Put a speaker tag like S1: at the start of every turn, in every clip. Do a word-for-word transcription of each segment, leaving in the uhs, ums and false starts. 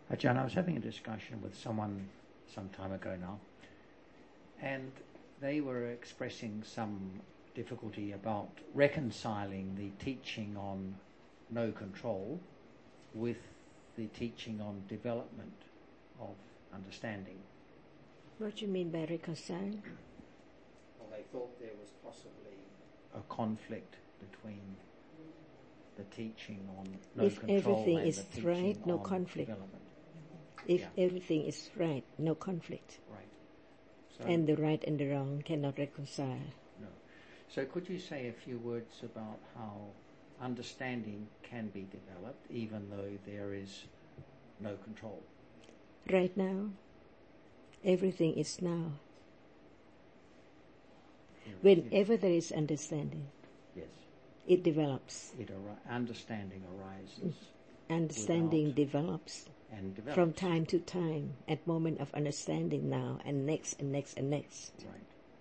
S1: Ajahn, I was having a discussion with someone some time ago now, and they were expressing some difficulty about reconciling the teaching on no control with the teaching on development of understanding.
S2: What do you mean by reconcile?
S1: Well, they thought there was possibly a conflict between the teaching on no
S2: if
S1: control
S2: everything
S1: and
S2: is
S1: the teaching
S2: right, no
S1: on
S2: conflict.
S1: development.
S2: If
S1: Yeah.
S2: everything is right, no conflict.
S1: Right. So,
S2: And the right and the wrong cannot reconcile.
S1: no. So could you say a few words about how understanding can be developed even though there is no control?
S2: Right now, everything is now. Whenever there is understanding,
S1: yes,
S2: it develops.
S1: it ar- understanding arises.
S2: Understanding develops.
S1: And develops.
S2: From time to time, at moment of understanding now, and next, and next, and next.
S1: Right.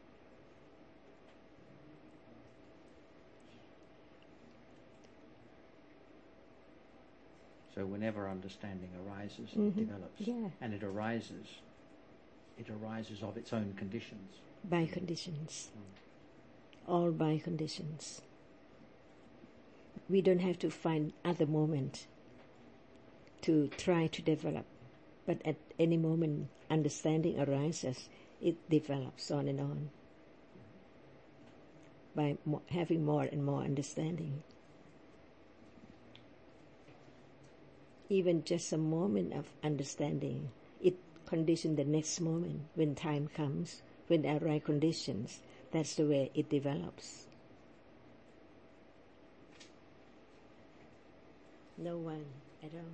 S1: So whenever understanding arises,
S2: Mm-hmm.
S1: it develops.
S2: Yeah.
S1: And it arises, it arises of its own conditions.
S2: By conditions.
S1: Mm.
S2: All by conditions. We don't have to find other moment to try to develop. But at any moment, understanding arises, it develops on and on. By mo- having more and more understanding. Even just a moment of understanding, it conditions the next moment. When time comes, when there are right conditions, that's the way it develops. No one at all.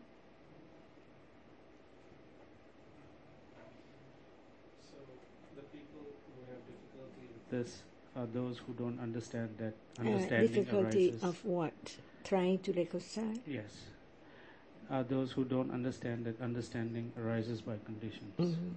S3: So the people who have difficulty with this are those who don't understand that understanding
S2: uh, difficulty
S3: arises.
S2: of what? Trying to reconcile?
S3: Yes. Are those who don't understand that understanding arises by conditions.
S2: Mm-hmm.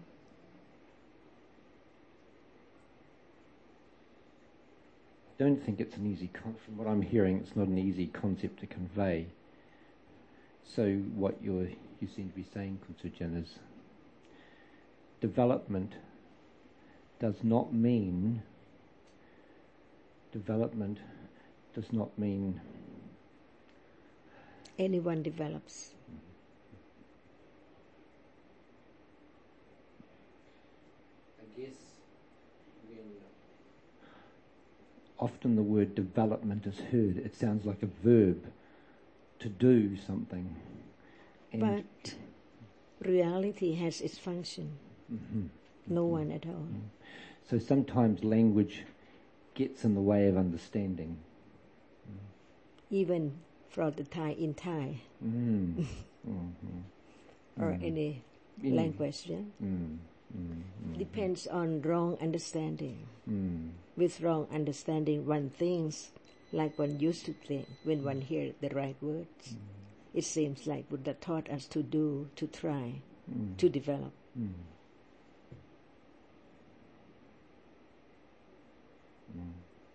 S4: I don't think it's an easy, con- from what I'm hearing, it's not an easy concept to convey. So what you're, you seem to be saying, Kuntsujan, is development does not mean, development does not mean
S2: anyone develops.
S4: I guess when often the word development is heard, it sounds like a verb to do something. And
S2: but reality has its function.
S4: Mm-hmm.
S2: No
S4: Mm-hmm.
S2: one at all.
S4: Mm-hmm. So sometimes language gets in the way of understanding.
S2: Even for the Thai in Thai.
S4: Mm. mm-hmm.
S2: Or
S4: mm.
S2: any
S4: In,
S2: language, yeah?
S4: Mm. Mm.
S2: Depends on wrong understanding.
S4: Mm.
S2: With wrong understanding, one thinks like one used to think when one hears the right words.
S4: Mm.
S2: It seems like Buddha taught us to do, to try,
S4: Mm.
S2: to develop.
S4: Mm. Mm.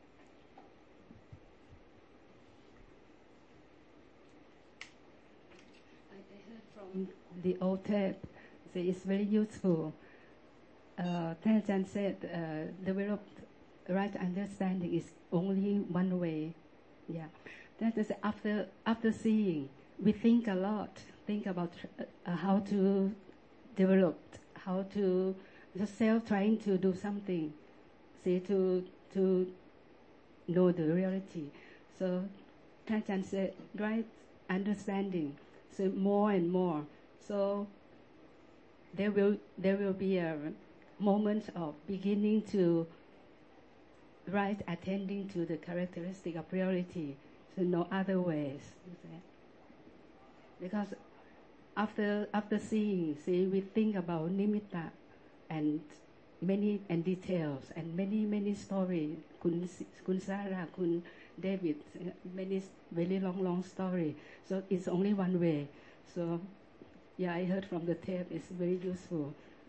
S5: I heard from the old tape, so it's very useful. Uh, Tenjan said, uh, developed right understanding is only one way. Yeah, that is after after seeing, we think a lot, think about uh, how to develop, how to yourself trying to do something, see to to know the reality. So Tenjan said, right understanding. So more and more. So there will there will be a moment of beginning to right attending to the characteristic of reality. So no other ways. Because after after seeing, see, we think about nimitta and many and details and many many stories. Kun Kun Sarah, Kun David, many very long long story. So it's only one way. So yeah, I heard from the tape. It's very useful.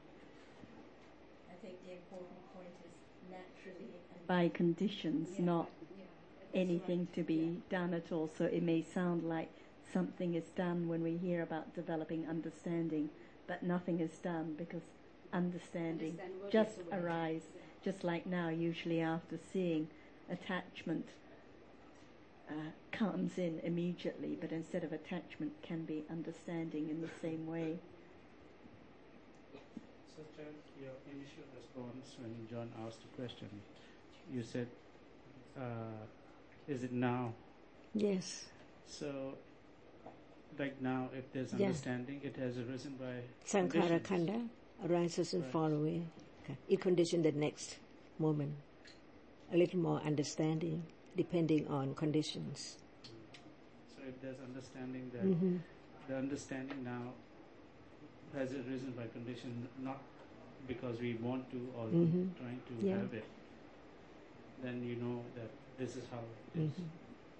S6: I think the important point is naturally and by conditions,
S5: Yeah.
S6: not
S5: Yeah, that's
S6: anything
S5: right.
S6: to be
S5: Yeah.
S6: done at all. So it may sound like
S7: something is done when we hear about developing understanding, but nothing is done because understanding just arises. Just like now, usually after seeing, attachment uh, comes in immediately, but instead of attachment can be understanding in the same way.
S3: So, John, your initial response when John asked the question, you said, uh, is it now?
S2: Yes.
S3: So, like now, if there's
S2: Yeah.
S3: understanding, it has arisen by
S2: Sankhara
S3: conditions.
S2: khanda arises and
S3: Right.
S2: fall away. Okay. It conditions the next moment. A little more understanding depending on conditions.
S3: So if there's understanding that
S2: Mm-hmm.
S3: the understanding now has arisen by condition, not because we want to or
S2: Mhm.
S3: trying to
S2: Yeah.
S3: have it, then you know that this is how it is.
S2: Mhm.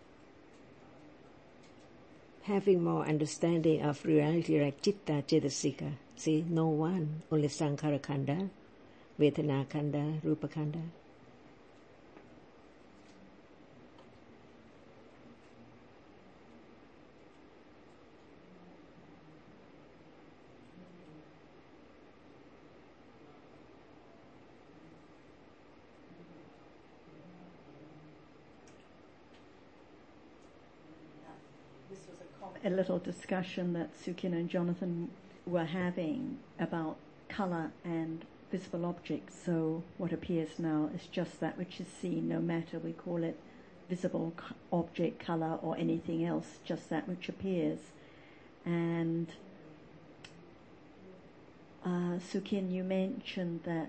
S2: Having more understanding of reality like citta, cetasika. See, no one, only sankhara khanda, vedana khanda, rupa khanda.
S7: This was a, comment, a little discussion that Sukin and Jonathan were having about colour and visible objects. So what appears now is just that which is seen, no matter we call it visible object, colour or anything else, just that which appears. And uh, Sukin, you mentioned that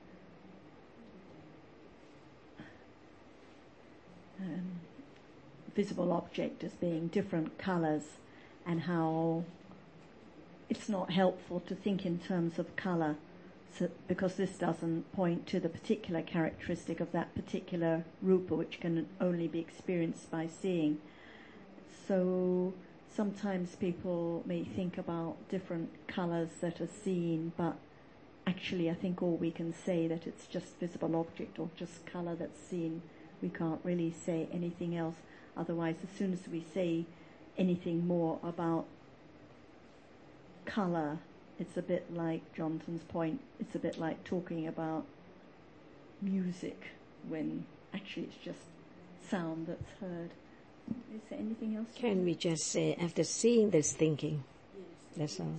S7: um, visible object as being different colours, and how it's not helpful to think in terms of colour, so, because this doesn't point to the particular characteristic of that particular rupa, which can only be experienced by seeing. So sometimes people may think about different colours that are seen, but actually I think all we can say that it's just visible object or just colour that's seen. We can't really say anything else. Otherwise, as soon as we say anything more about colour, it's a bit like Jonathan's point, it's a bit like talking about music when actually it's just sound that's heard. Is there anything else?
S2: Can we just say, after seeing there's thinking?
S6: Yes.
S2: That's all.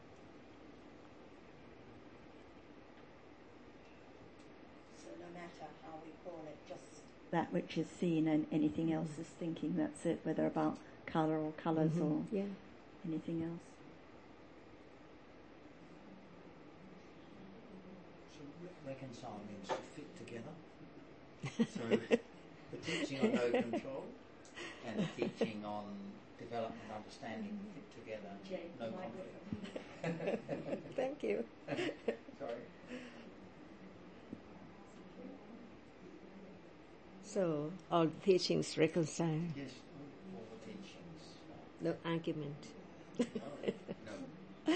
S6: So no matter how we call it, just
S7: That which is seen and anything else is thinking, that's it, whether about colour or colours
S2: Mhm.
S7: or
S2: Yeah.
S7: anything else.
S1: So re- reconcile means to fit together. So the teaching on no control and the teaching on development and understanding fit together.
S6: Jane,
S1: No conflict.
S2: Thank you.
S1: Sorry.
S2: So, all teachings reconcile,
S1: Yes, all the teachings.
S2: no argument.
S1: No, no.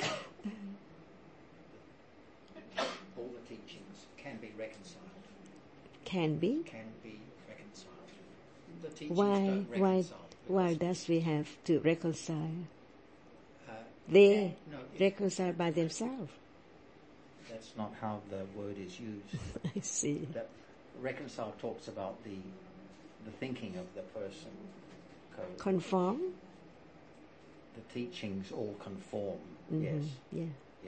S1: All the teachings can be reconciled.
S2: Can be.
S1: Can be reconciled. The teachings
S2: Why,
S1: don't
S2: why,
S1: reconcile.
S2: why does we have to reconcile?
S1: Uh,
S2: They
S1: no, it-
S2: reconcile by themselves.
S1: that's not how the word is used.
S2: I see.
S1: That reconcile talks about the the thinking of the person. Co-
S2: Conform?
S1: the teachings all conform.
S2: Mhm.
S1: Yes.
S2: Yeah.
S1: Yeah.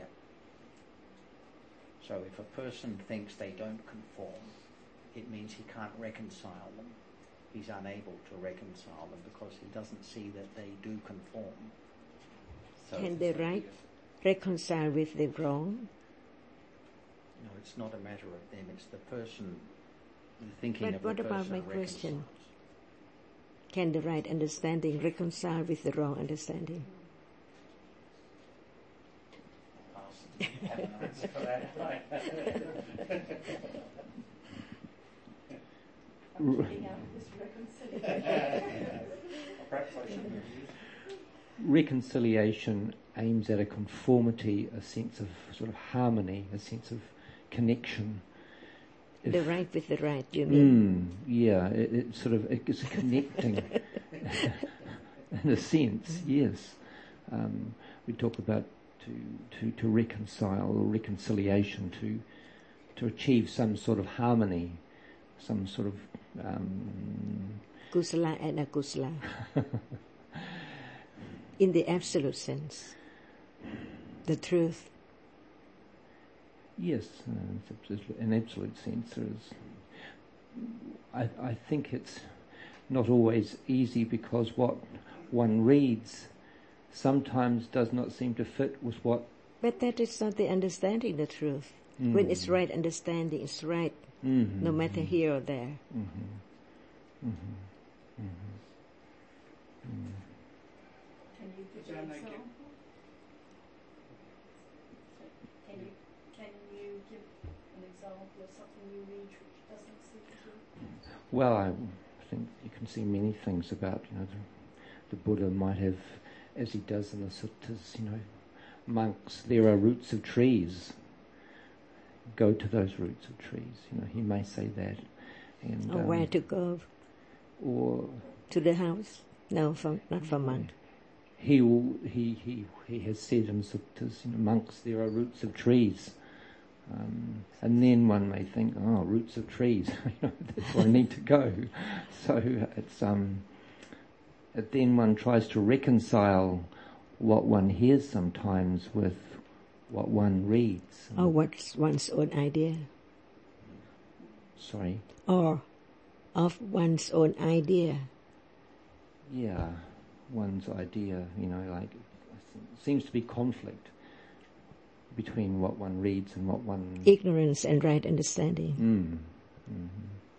S1: So if a person thinks they don't conform, it means he can't reconcile them. He's unable to reconcile them because he doesn't see that they do conform. So
S2: Can they right reconcile with the wrong?
S1: No, it's not a matter of them. It's the person, the thinking
S2: But
S1: of the
S2: what
S1: person
S2: about my question?
S1: reconciles.
S2: Can the right understanding reconcile with the wrong understanding?
S1: Pass. You have an answer for that, right?
S7: I'm getting out of this reconciliation.
S1: Perhaps I shouldn't have used
S4: Reconciliation aims at a conformity, a sense of sort of harmony, a sense of connection. If-
S2: The right with the right, you mean?
S4: Mm, yeah, it, it sort of it's connecting. in a sense, yes. Um, we talk about to, to, to reconcile or reconciliation, to to achieve some sort of harmony, some sort of um,
S2: kusala and akusala. In the absolute sense, the truth.
S4: Yes, uh, in absolute sense, there is. I, I think it's not always easy because what one reads sometimes does not seem to fit with what.
S2: But that is not the understanding the truth. Mm. When it's right understanding, it's right, mm-hmm, no matter mm-hmm. here or there. Mm-hmm. Mm-hmm. Mm-hmm.
S6: Can you give an example? Can you can you give an example of something you read which doesn't seem to?
S4: Well, I think you can see many things about, you know, the, the Buddha might have, as he does in the suttas, you know, monks, there are roots of trees. Go to those roots of trees. You know, he may say that. And,
S2: or um, where to go?
S4: Or
S2: to the house? No, for, not for monk.
S4: He will, he he he has said in suttas, you know, monks, there are roots of trees. Um, and then one may think, oh, roots of trees, you know, that's where I need to go. So it's um. Then one tries to reconcile what one hears sometimes with what one reads.
S2: Or what's one's own idea.
S4: Sorry?
S2: Or of one's own idea.
S4: Yeah, one's idea, you know, like, it seems to be conflict between what one reads and what one...
S2: Ignorance and right understanding.
S4: Mm. Mm-hmm.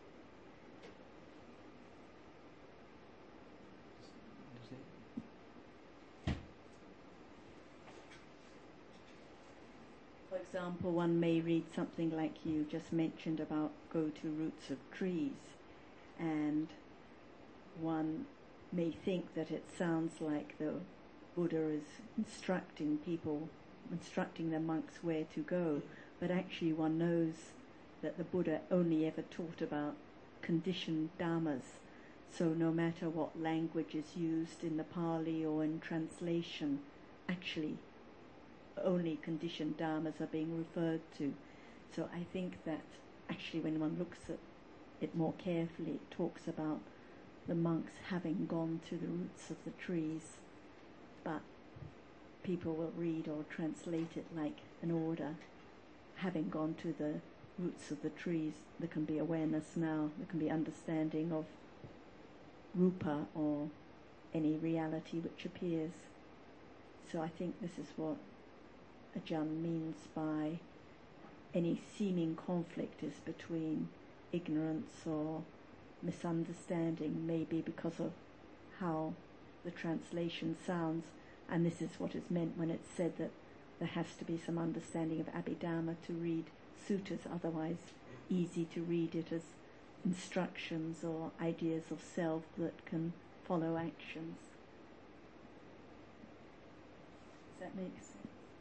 S7: For example, one may read something like you just mentioned about go to roots of trees, and one may think that it sounds like the Buddha is instructing people, instructing the monks where to go, but actually one knows that the Buddha only ever taught about conditioned dhammas, so no matter what language is used in the Pali or in translation, actually only conditioned dhammas are being referred to. So I think that actually when one looks at it more carefully, it talks about the monks having gone to the roots of the trees, but people will read or translate it like an order. Having gone to the roots of the trees, there can be awareness now, there can be understanding of rupa or any reality which appears. So I think this is what Ajahn means by any seeming conflict is between ignorance or misunderstanding, maybe because of how the translation sounds, and this is what is meant when it's said that there has to be some understanding of Abhidhamma to read suttas, otherwise easy to read it as instructions or ideas of self that can follow actions. Does that make sense?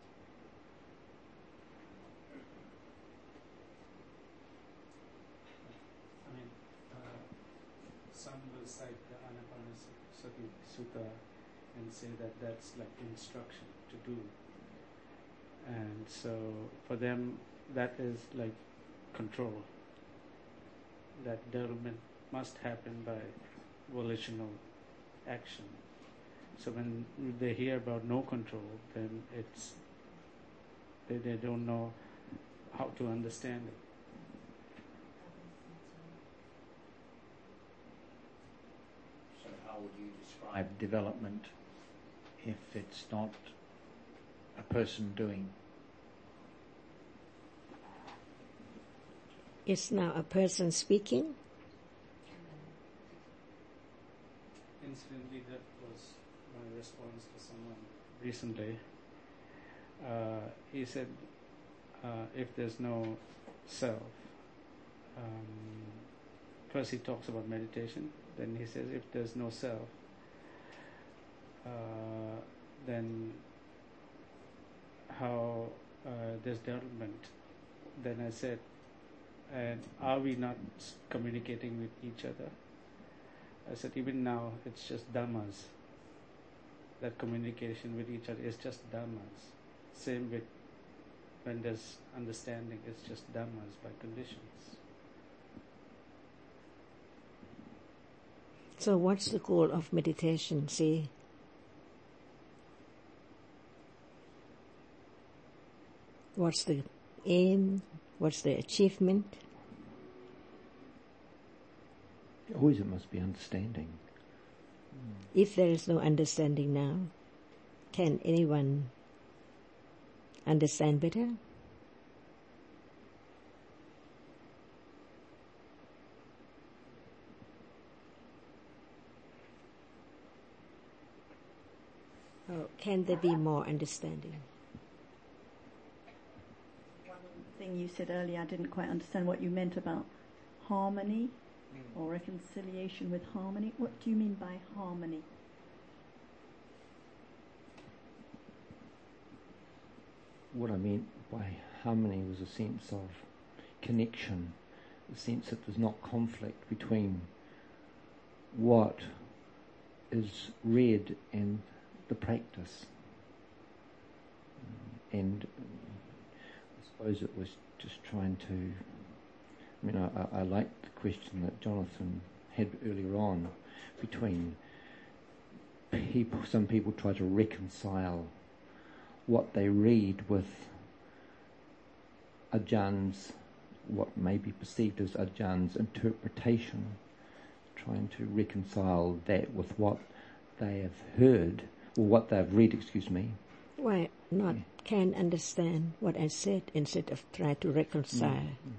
S3: I mean, uh, some will cite the Anapanasati Sutta and say that that's like instruction to do. And so for them, that is like control. That development must happen by volitional action. So when they hear about no control, then it's they, they don't know how to understand it.
S1: So how would you describe development if it's not a person doing?
S2: It's now a person speaking.
S3: Incidentally, that was my response to someone recently. Uh, he said, uh, if there's no self, um, first he talks about meditation, then he says if there's no self, uh, then how uh, there's development. Then I said, and are we not communicating with each other? I said, even now it's just dhammas. that communication with each other is just dhammas. Same with when there's understanding, it's just dhammas by conditions.
S2: So what's the goal of meditation? See, what's the aim? What's the achievement?
S4: Always it must be understanding.
S2: If there is no understanding now, can anyone understand better? Or can there be more understanding?
S7: One thing you said earlier, I didn't quite understand what you meant about harmony or reconciliation with harmony. What do you mean by harmony?
S4: What I meant by harmony was a sense of connection, a sense that there's not conflict between what is read and the practice. And I suppose it was just trying to, I mean, I, I liked the question that Jonathan had earlier on between people, some people try to reconcile what they read with Ajahn's, what may be perceived as Ajahn's interpretation, trying to reconcile that with what they have heard, or what they've read, excuse me.
S2: Why not yeah. can understand what I said instead of try to reconcile?
S4: Mm-hmm.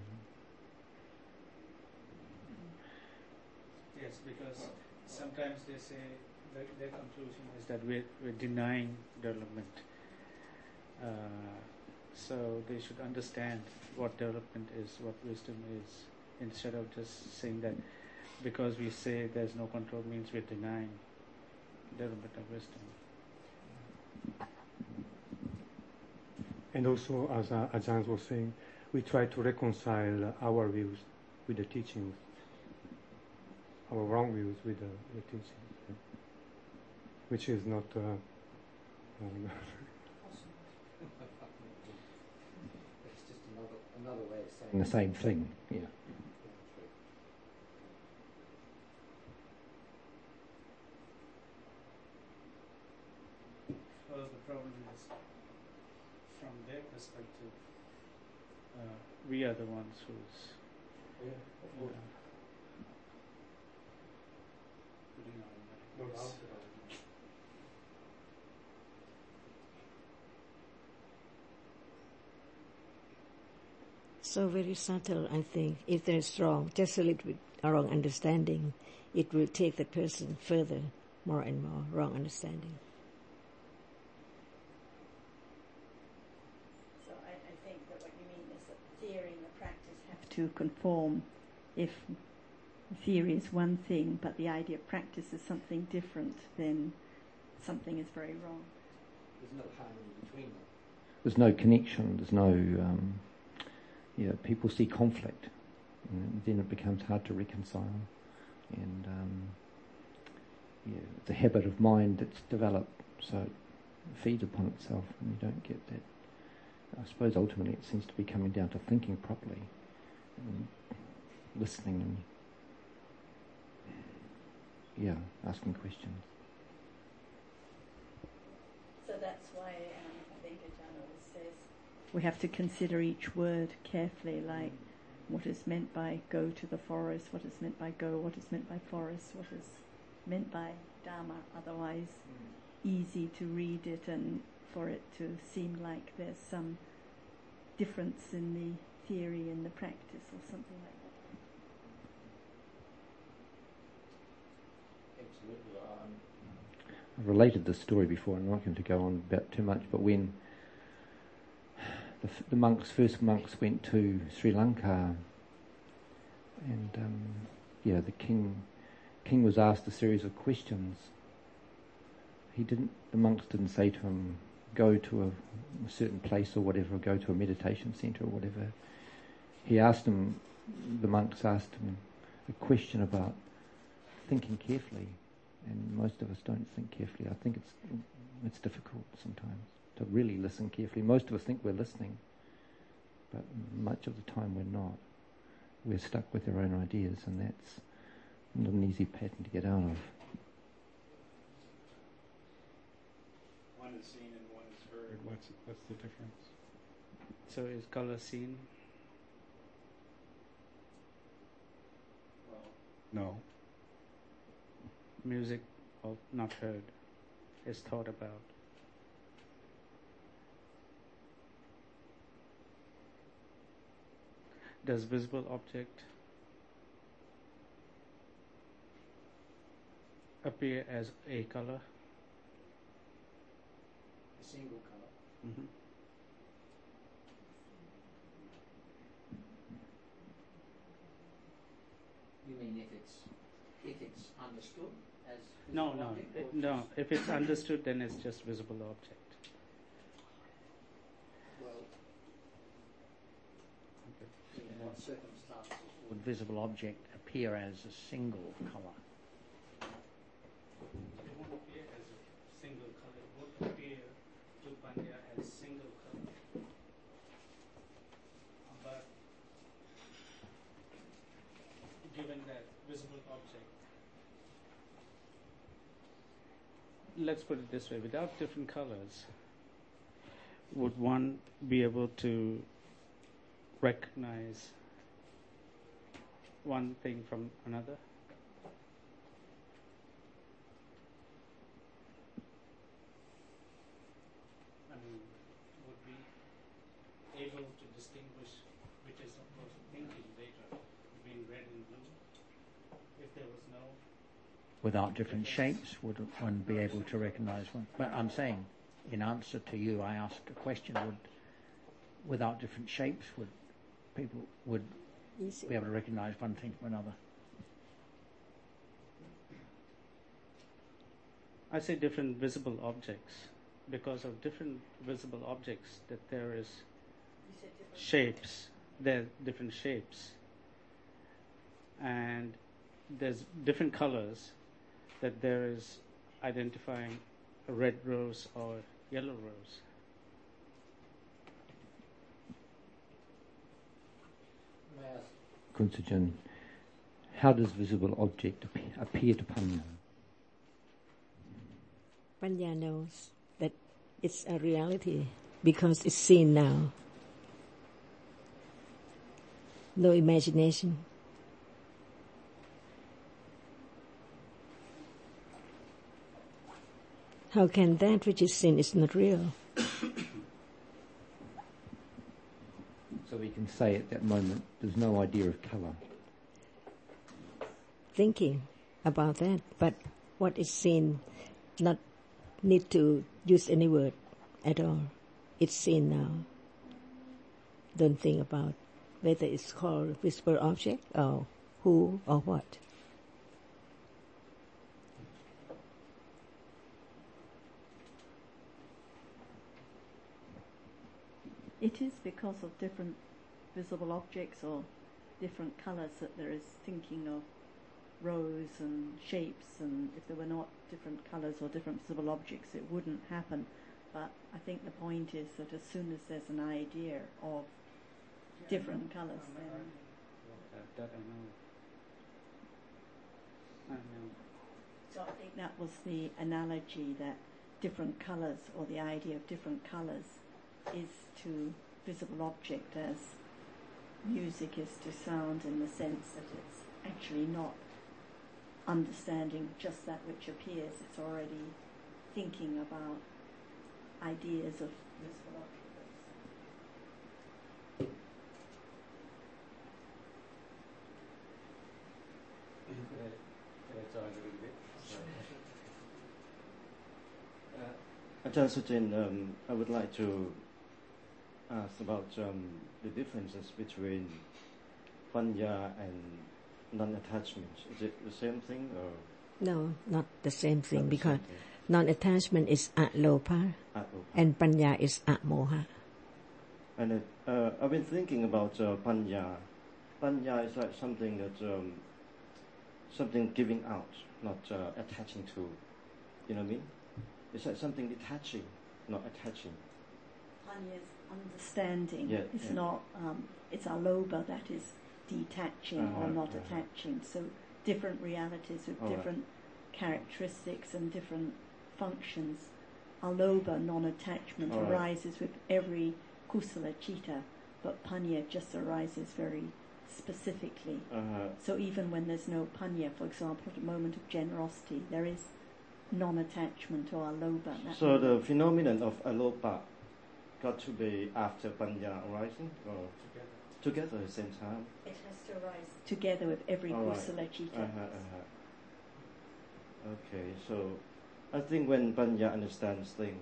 S3: Yes, because sometimes they say the, their conclusion is that we're, we're denying development. Uh, so they should understand what development is, what wisdom is, instead of just saying that because we say there's no control means we're denying development of wisdom.
S8: And also, as uh, Ajahn was saying, we try to reconcile our views with the teachings, our wrong views with the, the teachings, which is not uh, um,
S4: it's just another, another way of saying the same thing. Yeah.
S3: Well, the problem is, from their perspective, uh, we are the ones who's
S8: yeah,
S3: uh, putting our
S8: no doubt.
S2: So very subtle, I think. If there's wrong, just a little bit wrong understanding, it will take the person further, more and more wrong understanding.
S7: So I, I think that what you mean is that the theory and the practice have to conform. If the theory is one thing, but the idea of practice is something different, then something is very wrong.
S4: There's no harmony between them. There's no connection. There's no. Um, Yeah, people see conflict, and then it becomes hard to reconcile. And um, yeah, it's a habit of mind that's developed, so it feeds upon itself, and you don't get that. I suppose ultimately it seems to be coming down to thinking properly, and listening, and yeah, asking questions.
S7: So that's why um, I think Ajahn always says we have to consider each word carefully, like what is meant by go to the forest, what is meant by go, what is meant by forest, what is meant by Dharma, otherwise mm. easy to read it and for it to seem like there's some difference in the theory and the practice or something like that.
S4: Absolutely. Um, I've related this story before, I'm not going to go on about too much, but when The, f- the monks, first monks, went to Sri Lanka, and um, yeah, the king, king was asked a series of questions. He didn't. The monks didn't say to him, "Go to a, a certain place or whatever, or go to a meditation center or whatever." He asked him. The monks asked him a question about thinking carefully, and most of us don't think carefully. I think it's it's difficult sometimes to really listen carefully. Most of us think we're listening, but much of the time we're not. We're stuck with our own ideas, and that's not an easy pattern to get out of.
S3: One is seen and one is heard.
S8: What's what's the difference?
S3: So is color seen? No. Music of not heard is thought about. Does visible object appear as a color?
S1: A single color.
S3: Mm-hmm.
S1: You mean if it's if it's understood as
S3: No,
S1: visible
S3: no,
S1: object,
S3: it-
S1: or
S3: no.
S1: just-
S3: If it's understood, then it's just visible object.
S1: Well,
S3: Okay.
S1: in what circumstances would visible object appear as a single colour?
S3: It won't appear as a single color. It won't appear to Panya as single color. But given that visible object, let's put it this way: without different colors, would one be able to recognize one thing from another? I mean, would be able to distinguish, which is of course thinking later, between red and blue, if there was no.
S1: Without different shapes, would one be able to recognise one? But I'm saying, in answer to you, I asked a question: would, without different shapes, would people would
S2: Yes.
S1: be able to recognise one thing from another?
S3: I say different visible objects, because of different visible objects that there is shapes, there are different shapes, and there's different colors, that there is identifying a red rose or yellow rose.
S4: Kunsajan, how does visible object appear, appear to Panya?
S2: Panya knows that it's a reality because it's seen now. No imagination. How can that which is seen is not real?
S4: So we can say at that moment there's no idea of colour.
S2: Thinking about that, but what is seen not need to use any word at all. It's seen now. Don't think about whether it's called visible object or who or what.
S7: It is because of different visible objects or different colours that there is thinking of rows and shapes, and if there were not different colours or different visible objects it wouldn't happen. But I think the point is that as soon as there's an idea of different colours, then
S3: That, that I know. I know.
S7: so I think that was the analogy, that different colours or the idea of different colours is to visible object as music is to sound, in the sense that it's actually not understanding just that which appears, it's already thinking about ideas of visible objects.
S9: Ajahn Sujin, um, I would like to ask about um, the differences between Panya and non-attachment. Is it the same thing, or
S2: No, not the same thing,
S9: not the
S2: because
S9: same thing?
S2: non-attachment is alopa
S9: Alopa.
S2: and panya is amoha.
S9: And it, uh, I've been thinking about uh, Panya. Panya is like something that um, something giving out, not uh, attaching to. You know what I mean? Is that something detaching, not attaching?
S7: Panya is understanding.
S9: Yeah,
S7: it's
S9: yeah.
S7: not. Um, it's aloba that is detaching
S9: Uh-huh,
S7: or not
S9: uh-huh.
S7: attaching. So different realities with
S9: All right.
S7: different characteristics and different functions. Aloba, non-attachment,
S9: All right.
S7: arises with every kusala chitta, but panya just arises very specifically.
S9: Uh-huh.
S7: So even when there's no panya, for example, at a moment of generosity, there is non-attachment or aloba. at that
S9: So
S7: moment.
S9: the phenomenon of alopa got to be after panya arising, or
S3: Together.
S9: together at the same time?
S7: It has to arise together with every
S9: All right.
S7: kusala chitta.
S9: Uh-huh, uh-huh. Okay, so I think when panya understands things,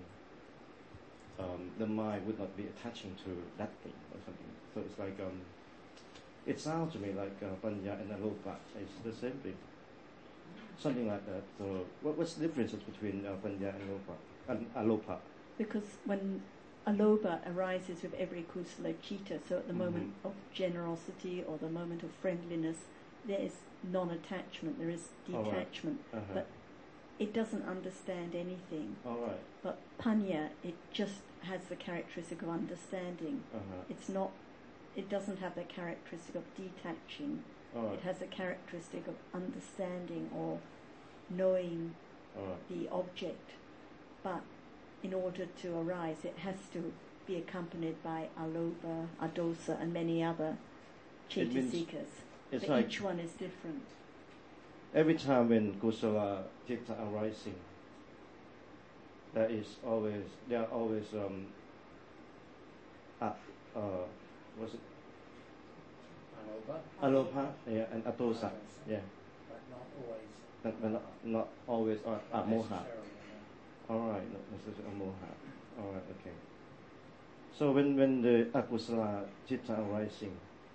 S9: um, the mind would not be attaching to that thing or something. So it's like um, it sounds to me like uh, panya and alopa is the same thing, something like that. So what, what's the difference between uh, panya and alopa? And alopa.
S7: Because when aloba arises with every kusala chitta, so at the
S9: Mhm.
S7: moment of generosity or the moment of friendliness, there is non-attachment, there is
S9: All right.
S7: detachment,
S9: Uh-huh.
S7: but it doesn't understand anything.
S9: All right.
S7: But panya, it just has the characteristic of understanding.
S9: Uh-huh.
S7: It's not, it doesn't have the characteristic of detaching.
S9: All right.
S7: It has the characteristic of understanding or knowing
S9: All right.
S7: the object. But in order to arise, it has to be accompanied by aloba, adosa, and many other
S9: It means
S7: cetasikas.
S9: It's
S7: So
S9: like
S7: each one is different.
S9: every time when kusala citta arising, there is always there are always um uh, uh what's it
S1: Aloba,
S9: alopa, yeah, and atosa, yeah,
S1: but not always.
S9: but, but not, not always uh, uh, moha.
S1: necessarily, no.
S9: All right, not necessarily moha. All right, okay. So when when the akusala citta arising,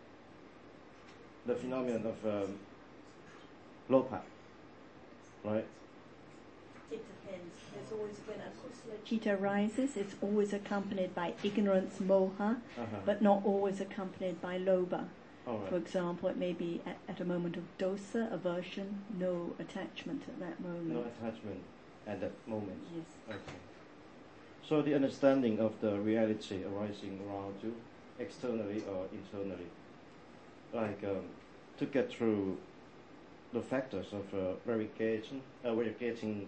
S9: the phenomenon of um, lopa, right?
S7: It depends. There's always, when a kusala citta arises, it's always accompanied by ignorance, moha,
S9: Uh-huh.
S7: but not always accompanied by loba.
S9: All
S7: For
S9: right.
S7: example, it may be at, at a moment of dosa, aversion, no attachment at that moment.
S9: No attachment at that moment.
S7: Yes.
S9: Okay. So the understanding of the reality arising around you, externally or internally, like um, to get through the factors of uh, variegating, uh, variegating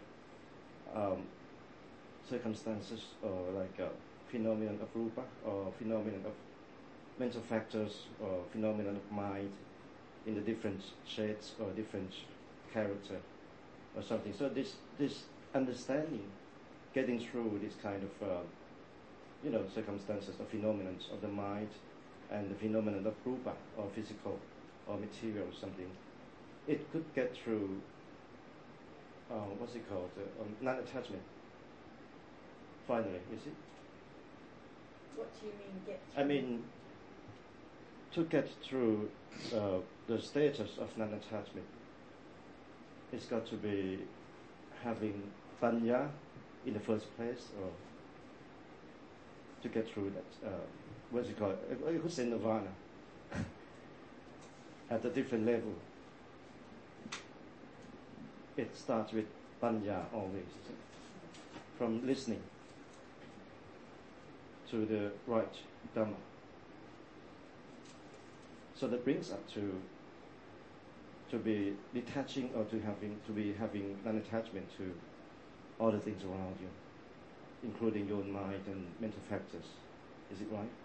S9: um, circumstances, or like a phenomenon of rupa, or phenomenon of mental factors, or phenomenon of mind in the different shades or different character or something. So this this understanding, getting through this kind of uh, you know circumstances or phenomena of the mind, and the phenomenon of rupa or physical or material or something, it could get through uh, what's it called, uh, um, non-attachment. Finally, is it?
S7: What do you mean get
S9: I mean, to get through uh, the status of non-attachment, it's got to be having panya in the first place, or to get through that, uh, what's it called? You could say nirvana at a different level. It starts with panya always, from listening to the right dhamma. So that brings up to to be detaching, or to having to be having non-attachment to all the things around you, including your own mind and mental factors. Is it right?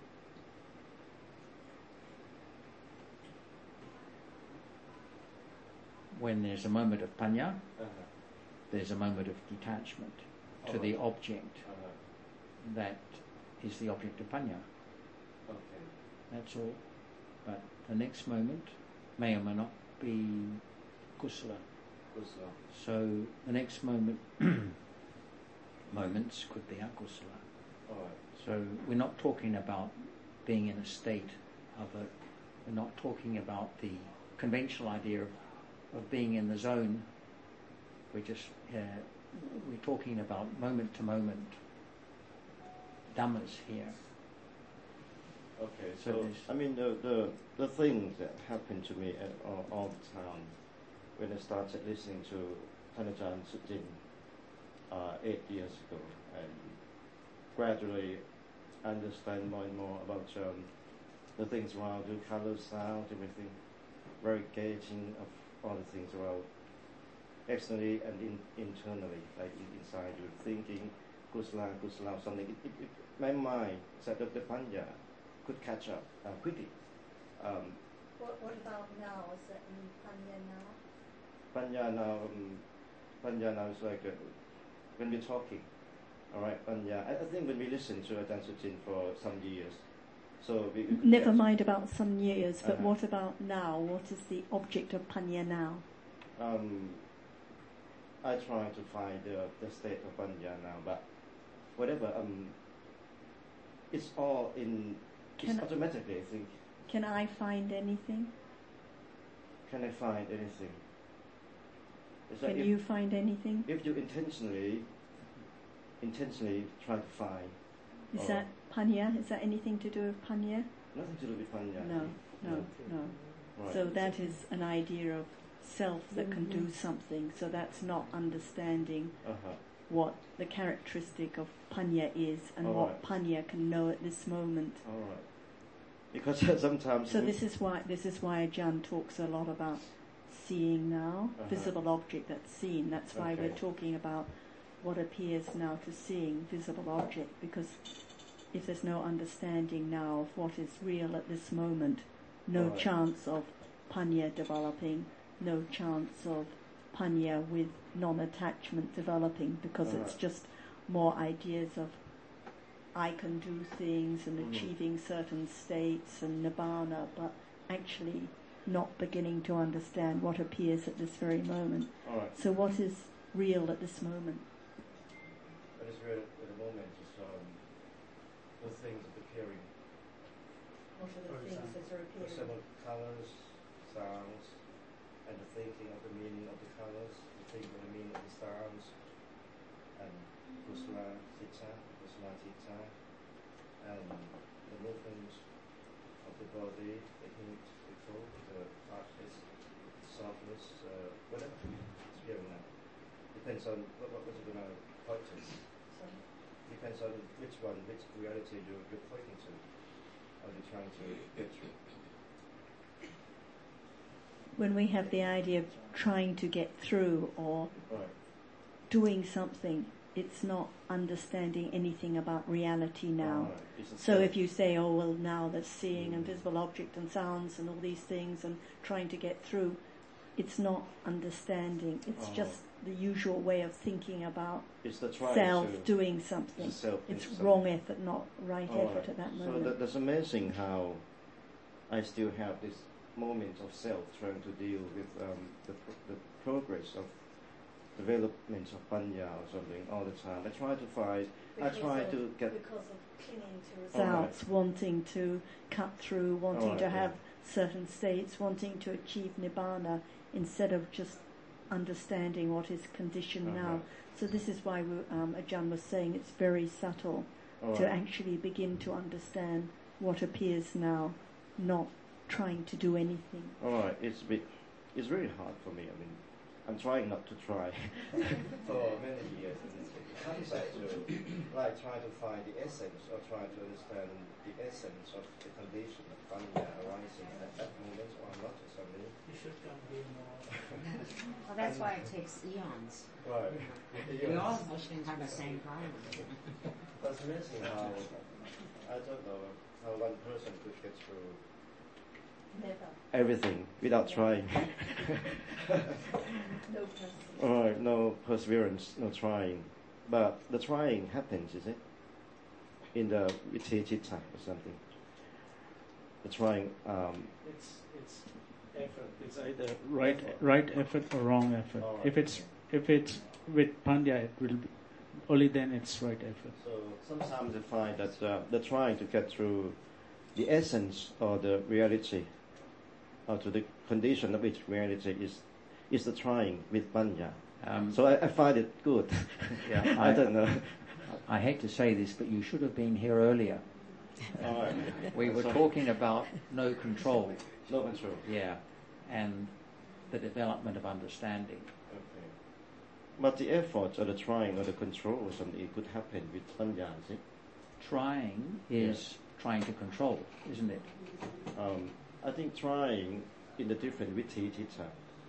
S1: When there's a moment of panya,
S9: Uh-huh.
S1: there's a moment of detachment to
S9: Alright.
S1: the object
S9: Uh-huh.
S1: that is the object of panya.
S9: Okay.
S1: That's all. But the next moment may or may not be kusala.
S9: Kusala.
S1: So the next moment, moments could be akusala.
S9: All right.
S1: So we're not talking about being in a state of a, we're not talking about the conventional idea of, of being in the zone. We're just, uh, we're talking about moment to moment dhammas here.
S9: Okay,
S1: So
S9: so,
S1: there's-
S9: I mean the, the the things that happen to me at, all, all the time when I started listening to Thanajan Sujin, uh, eight years ago, and gradually understand more and more about um, the things around the color, sound, everything, very gauging of all the things around externally and in, internally, like in, inside your thinking, kusala, kusala, something. It, it, it, my mind said that the panya could catch up uh, quickly. Um,
S6: What, what about now? Is that in Panya now?
S9: Panya now, um, Panya now is like uh, when we're talking, all right. Panya. I, I think when we listen to Ajahn Suchin for some years, so we, we
S7: Never
S9: yes.
S7: mind about some years, but
S9: Uh-huh.
S7: what about now? What is the object of Panya now?
S9: Um, I try to find the, the state of Panya now, but whatever. Um, it's all in. It's
S7: Can I-
S9: automatically. I think.
S7: Can I find anything?
S9: Can I find anything? It's like
S7: Can
S9: if,
S7: you find anything?
S9: if you intentionally, intentionally try to find.
S7: Is
S9: or
S7: that Panya? Is that anything to do with Panya?
S9: nothing to do with Panya?
S7: No, no, no.
S9: Right.
S7: So that is an idea of self that can do something. So that's not understanding
S9: Uh-huh.
S7: what the characteristic of Panya is and
S9: All
S7: what
S9: right.
S7: Panya can know at this moment.
S9: All right. Because sometimes.
S7: So this is why this is why Ajahn talks a lot about seeing now,
S9: Uh-huh.
S7: visible object that's seen. That's why
S9: Okay.
S7: we're talking about what appears now to seeing, visible object, because if there's no understanding now of what is real at this moment, no
S9: Right.
S7: chance of panya developing, no chance of panya with non-attachment developing, because it's
S9: Right.
S7: just more ideas of I can do things and
S9: Mhm.
S7: achieving certain states and nibbana, but actually not beginning to understand what appears at this very moment.
S9: All right.
S7: So what is real at this moment?
S9: What is real at the moment is um, the things appearing.
S6: What are the
S3: For
S6: things
S3: example,
S6: that are
S9: The
S6: appearing?
S9: seven colors, sounds, and the thinking of the meaning of the colors, the thinking of the meaning of the sounds, and kusala citta, kusala citta, and the movement of the body, the heat, the cold, the hardness, the softness, uh, whatever it's appearing now. Depends on what, what, what you're going to point to.
S6: Sorry.
S9: Depends on which one, which reality you're, you're pointing to. Are you trying to get through?
S7: When we have the idea of trying to get through or
S9: Right.
S7: doing something, it's not understanding anything about reality now.
S9: Right. It's a
S7: So
S9: self.
S7: if you say, oh, well, now there's seeing and visible object and sounds and all these things and trying to get through, it's not understanding. It's
S9: Oh.
S7: just the usual way of thinking about
S9: It's the trying
S7: self
S9: to
S7: doing
S9: it's
S7: something.
S9: the self
S7: It's
S9: thinks
S7: wrong
S9: something.
S7: effort, not right
S9: All
S7: effort
S9: right.
S7: at that
S9: So
S7: moment.
S9: that, that's amazing how I still have this moment of self trying to deal with um, the, pro- the progress of development of panya or something all the time. I try to find, I
S6: Because
S9: try
S6: of-
S9: to get,
S6: Because of clinging to
S9: All right.
S6: results.
S7: Doubts, wanting to cut through, wanting
S9: right,
S7: to
S9: yeah.
S7: have certain states, wanting to achieve nibbana instead of just understanding what is conditioned
S9: Uh-huh.
S7: now. So this is why we, um, Ajahn was saying it's very subtle
S9: all
S7: to
S9: right.
S7: actually begin to understand what appears now, not trying to do anything.
S9: All right, it's a bit, it's really hard for me. I mean, I'm trying not to try for many years. And it comes out to like try to find the essence or try to understand the essence of the condition of panya arising at that moment or not or something.
S3: You should come here more.
S10: Well, that's why it takes eons.
S9: Right.
S10: We all mostly have the same problem.
S9: That's amazing how I don't know how one person could get through
S6: Never.
S9: everything without trying.
S6: No person.
S9: All right, no perseverance, no trying. But the trying happens, is it? In the Vitejita or something. The trying, um,
S3: It's it's effort. It's either right right effort or wrong effort.
S9: All right.
S3: If it's if it's with Pandya, it will be only then it's right effort.
S9: so sometimes I find that uh, the trying to get through the essence or the reality, or to the condition of which reality is, is the trying with Panya.
S1: Um,
S9: So I, I find it good.
S1: Yeah,
S9: I,
S1: I-
S9: don't know.
S1: I hate to say this, but you should have been here earlier.
S9: All right.
S1: We were
S9: Sorry.
S1: talking about no control,
S9: No control.
S1: yeah, and the development of understanding.
S9: Okay. but the effort or the trying or the control or something, it could happen with panya, is it?
S1: Trying is
S9: Yeah.
S1: trying to control, isn't it?
S9: Um, I think trying in the different vitti tita.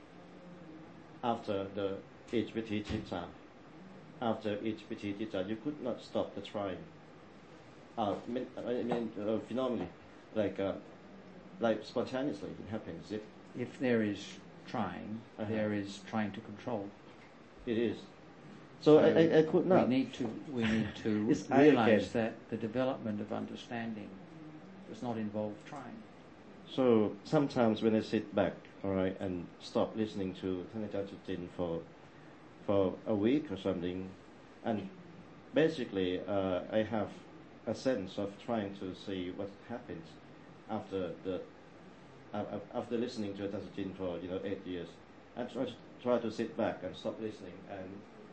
S9: After the each vitti tita, after each vitti tita, you could not stop the trying. Uh, I mean, I mean uh, phenomenally, like uh, like spontaneously it happens. It
S1: If there is trying,
S9: Uh-huh.
S1: there is trying to control.
S9: it is. So, I, I, I could not.
S1: We need to we need to
S9: It's I
S1: realize
S9: again.
S1: that the development of understanding does not involve trying.
S9: So sometimes when I sit back, all right, and stop listening to Thanajan Sutin for for a week or something, and basically uh, I have a sense of trying to see what happens after the uh, uh, after listening to Thanajan Sutin for you know eight years, and try to, try to sit back and stop listening and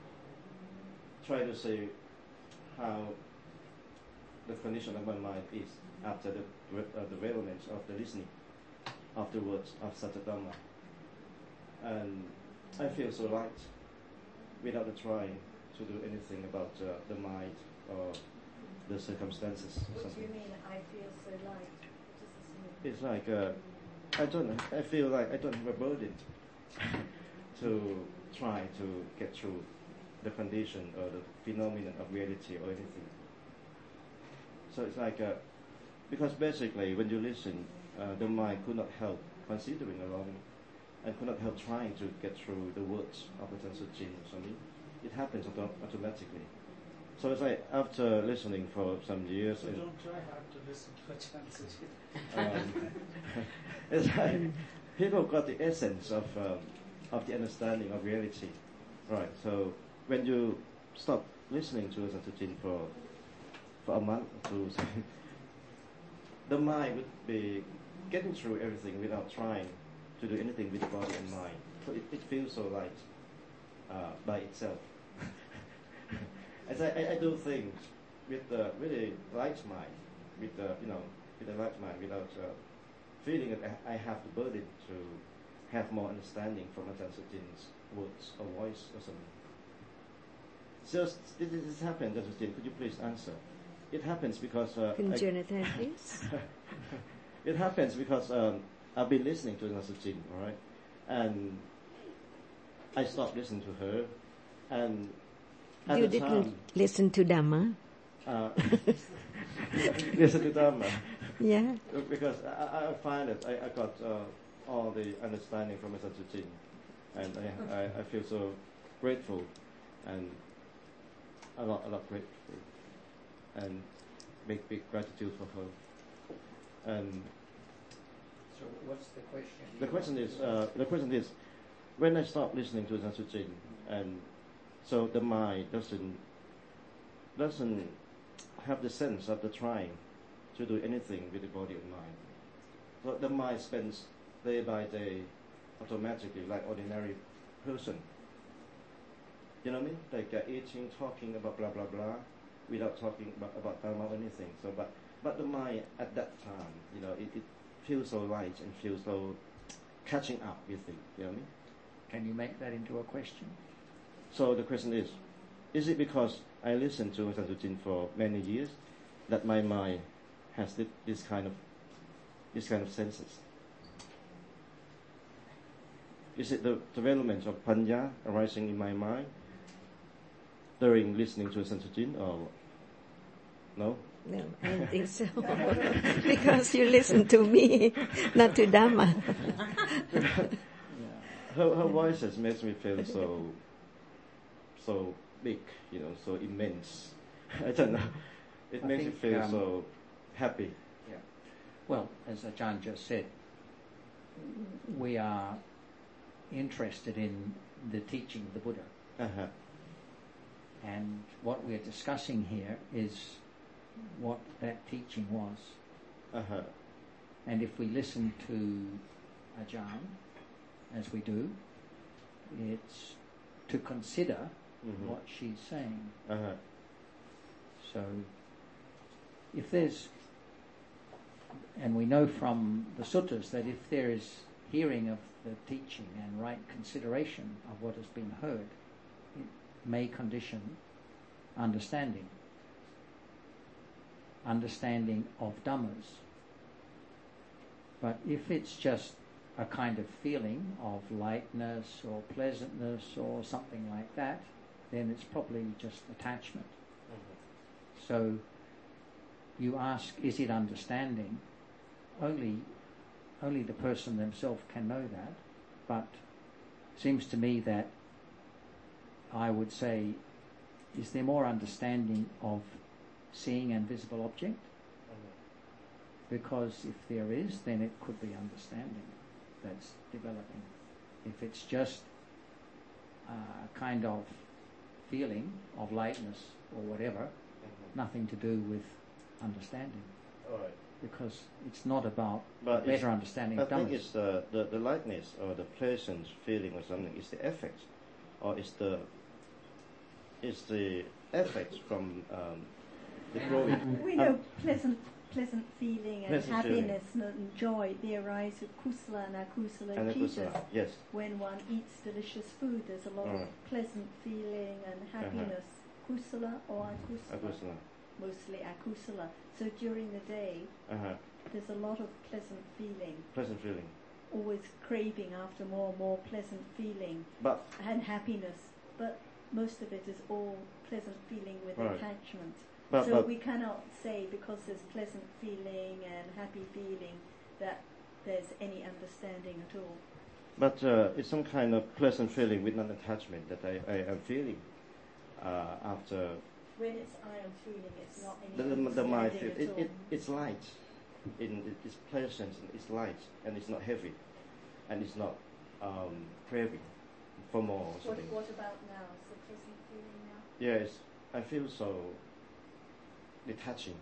S9: try to see how the condition of my mind is after the uh, the relevance of the listening of the words of Satadhamma. And I feel so light without the trying to do anything about uh, the mind or the circumstances. Or
S6: What do
S9: something.
S6: you mean, I feel so light? What does this mean?
S9: It's like uh, I don't. I feel like I don't have a burden to try to get through the condition or the phenomenon of reality or anything. So it's like uh, because basically when you listen, uh, the mind could not help considering along and could not help trying to get through the words of the Tansu Jin or something. It happens auto- automatically. So it's like after listening for some years,
S3: So
S9: and,
S3: don't try hard to listen to a chance.
S9: um, it's like people got the essence of um, of the understanding of reality, right? So when you stop listening to Tansu Jin for for a month or two, the mind would be getting through everything without trying to do anything with the body and mind. So it, it feels so light uh, by itself. As I, I, I do things with the really light mind, with the you know with the light mind, without uh, feeling that I, I have the burden to have more understanding from Ajahn Sutin's words or voice or something. So this, this happened, Ajahn Sutin. Could you please answer? It happens because uh,
S2: Can
S9: I-
S2: Jonathan, please?
S9: it happens because um, I've been listening to Ajahn Sutin, all right, and I stopped listening to her, and at
S2: You
S9: the
S2: didn't
S9: time,
S2: listen to Dhamma?
S9: uh, listen to Dhamma,
S2: Yeah.
S9: because I, I find that I, I got uh, all the understanding from Ajahn Sutin, and I, I, I feel so grateful, and a lot, a lot grateful, and big, big gratitude for her. And
S1: So what's the question?
S9: the question is, uh, the question is, when I stop listening to Ajahn Sutin, and so the mind doesn't doesn't have the sense of the trying to do anything with the body and mind. So the mind spends day by day automatically like ordinary person. You know what I mean? Like uh, eating, talking about blah blah blah, without talking about, about Dharma or anything. So, but but the mind at that time, you know, it, it feels so light and feels so catching up with it. You know what I mean?
S1: Can you make that into a question?
S9: So the question is, is it because I listened to Ajahn Sutin for many years that my mind has thi- this kind of this kind of senses? Is it the development of panya arising in my mind during listening to Ajahn Sutin, or no?
S2: No, I don't think so. Because you listen to me, not to Dhamma.
S9: Her, her voices makes me feel so so big, you know, so immense. I don't know. It
S1: I
S9: makes me
S1: think,
S9: feel
S1: um,
S9: so happy.
S1: Yeah. Well, as Ajahn just said, we are interested in the teaching of the Buddha.
S9: Uh-huh.
S1: And what we're discussing here is what that teaching was.
S9: Uh-huh.
S1: And if we listen to Ajahn, as we do, it's to consider
S9: Mhm.
S1: what she's saying.
S9: Uh-huh.
S1: So if there's, and we know from the suttas that if there is hearing of the teaching and right consideration of what has been heard, it may condition understanding, understanding of Dhammas. But if it's just a kind of feeling of lightness or pleasantness or something like that, then it's probably just attachment.
S9: Mm-hmm.
S1: So you ask, is it understanding? Only, only the person themselves can know that. But it seems to me that I would say, is there more understanding of seeing an invisible object?
S9: Mm-hmm.
S1: Because if there is, then it could be understanding that's developing. If it's just a kind of feeling of lightness or whatever,
S9: Mm-hmm.
S1: nothing to do with understanding.
S9: All right.
S1: Because it's not about
S9: But
S1: better understanding
S9: I
S1: of
S9: think
S1: Dhammas.
S9: it's the, the, the lightness or the pleasant feeling or something is the effect, or is the is the effect from um, the growing.
S7: We know pleasant, pleasant feeling and
S9: Pleasant
S7: happiness and joy. They arise with kusala and akusala
S9: And
S7: citta.
S9: akusala, yes.
S7: When one eats delicious food, there's a lot
S9: Mm.
S7: of pleasant feeling and happiness. Kusala or akusala?
S9: Akusala.
S7: Mostly akusala. So during the day,
S9: Uh-huh.
S7: there's a lot of pleasant feeling.
S9: Pleasant feeling.
S7: Always craving after more and more pleasant feeling
S9: But
S7: and happiness. But most of it is all pleasant feeling with
S9: Right.
S7: attachment.
S9: But-
S7: so
S9: but-
S7: we cannot say because there's pleasant feeling and happy feeling that there's any understanding at all.
S9: but uh, it's some kind of pleasant feeling with non-attachment that I, I am feeling uh, after
S7: When it's I am feeling, it's not any
S9: the, the, the mind
S7: understanding
S9: feel,
S7: at
S9: it,
S7: all.
S9: it, it's light. In, it, it's pleasant, and it's light, and it's not heavy, and it's not um, craving for more or
S7: What,
S9: something.
S7: what about now? Is the pleasant feeling now?
S9: Yes, I feel so detaching.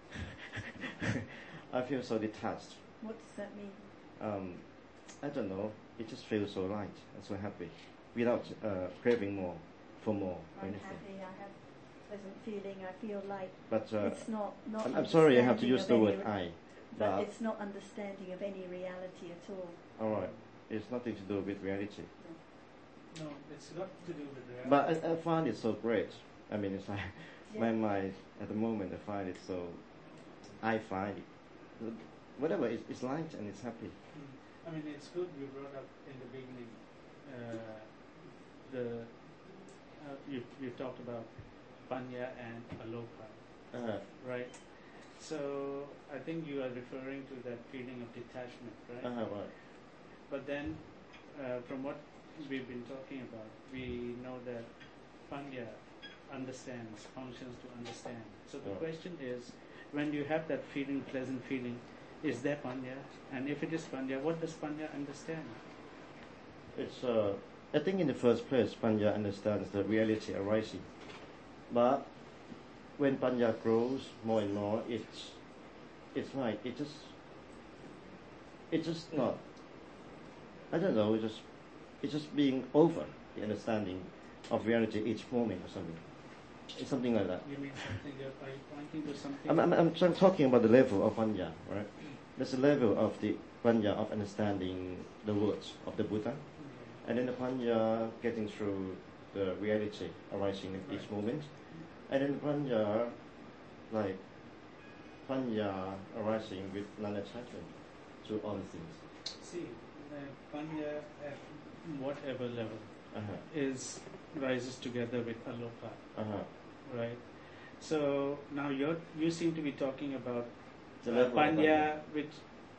S9: I feel so detached.
S7: What does that mean?
S9: Um, I don't know. It just feels so light and so happy, without uh, craving more for more or
S7: I'm
S9: anything.
S7: happy, I have pleasant feeling, I feel like
S9: But uh,
S7: it's not, not
S9: I'm, I'm sorry, I have to
S7: understanding
S9: use
S7: of
S9: the
S7: any
S9: word
S7: re-
S9: I.
S7: But
S9: But
S7: it's not understanding of any reality at all.
S9: all right, it's nothing to do with reality.
S3: No, it's got to do with reality.
S9: But I, I find it so great. I mean, it's like
S7: Yeah.
S9: my mind at the moment. I find it so. I find it, whatever. It's, it's light and it's happy.
S3: Mm. I mean, it's good you brought up in the beginning uh, the uh, you you talked about panya and aloka,
S9: Uh,
S3: right? So I think you are referring to that feeling of detachment, right?
S9: uh, right.
S3: But then, uh, from what we've been talking about, we know that panya understands, functions to understand. So the
S9: Right.
S3: question is, when you have that feeling, pleasant feeling, is there panya? And if it is panya, what does panya understand?
S9: It's. Uh, I think in the first place, Panya understands the reality arising, but when Panya grows more and more, it's. It's like it just. It's just not. I don't know. It's just. It's just being over the understanding of reality each moment or something. It's something like that.
S3: You mean something? That, are you pointing to something?
S9: I'm, I'm, I'm, I'm talking about the level of Panya, right? There's a level of the Panya of understanding the words of the Buddha, and then the Panya getting through the reality arising at each moment, and then Panya, like Panya arising with non-attachment to all things.
S3: See, the panya at whatever level
S9: Uh-huh.
S3: is rises together with aloka,
S9: Uh-huh.
S3: right? So now you you seem to be talking about
S9: The
S3: uh,
S9: level of
S3: panya, which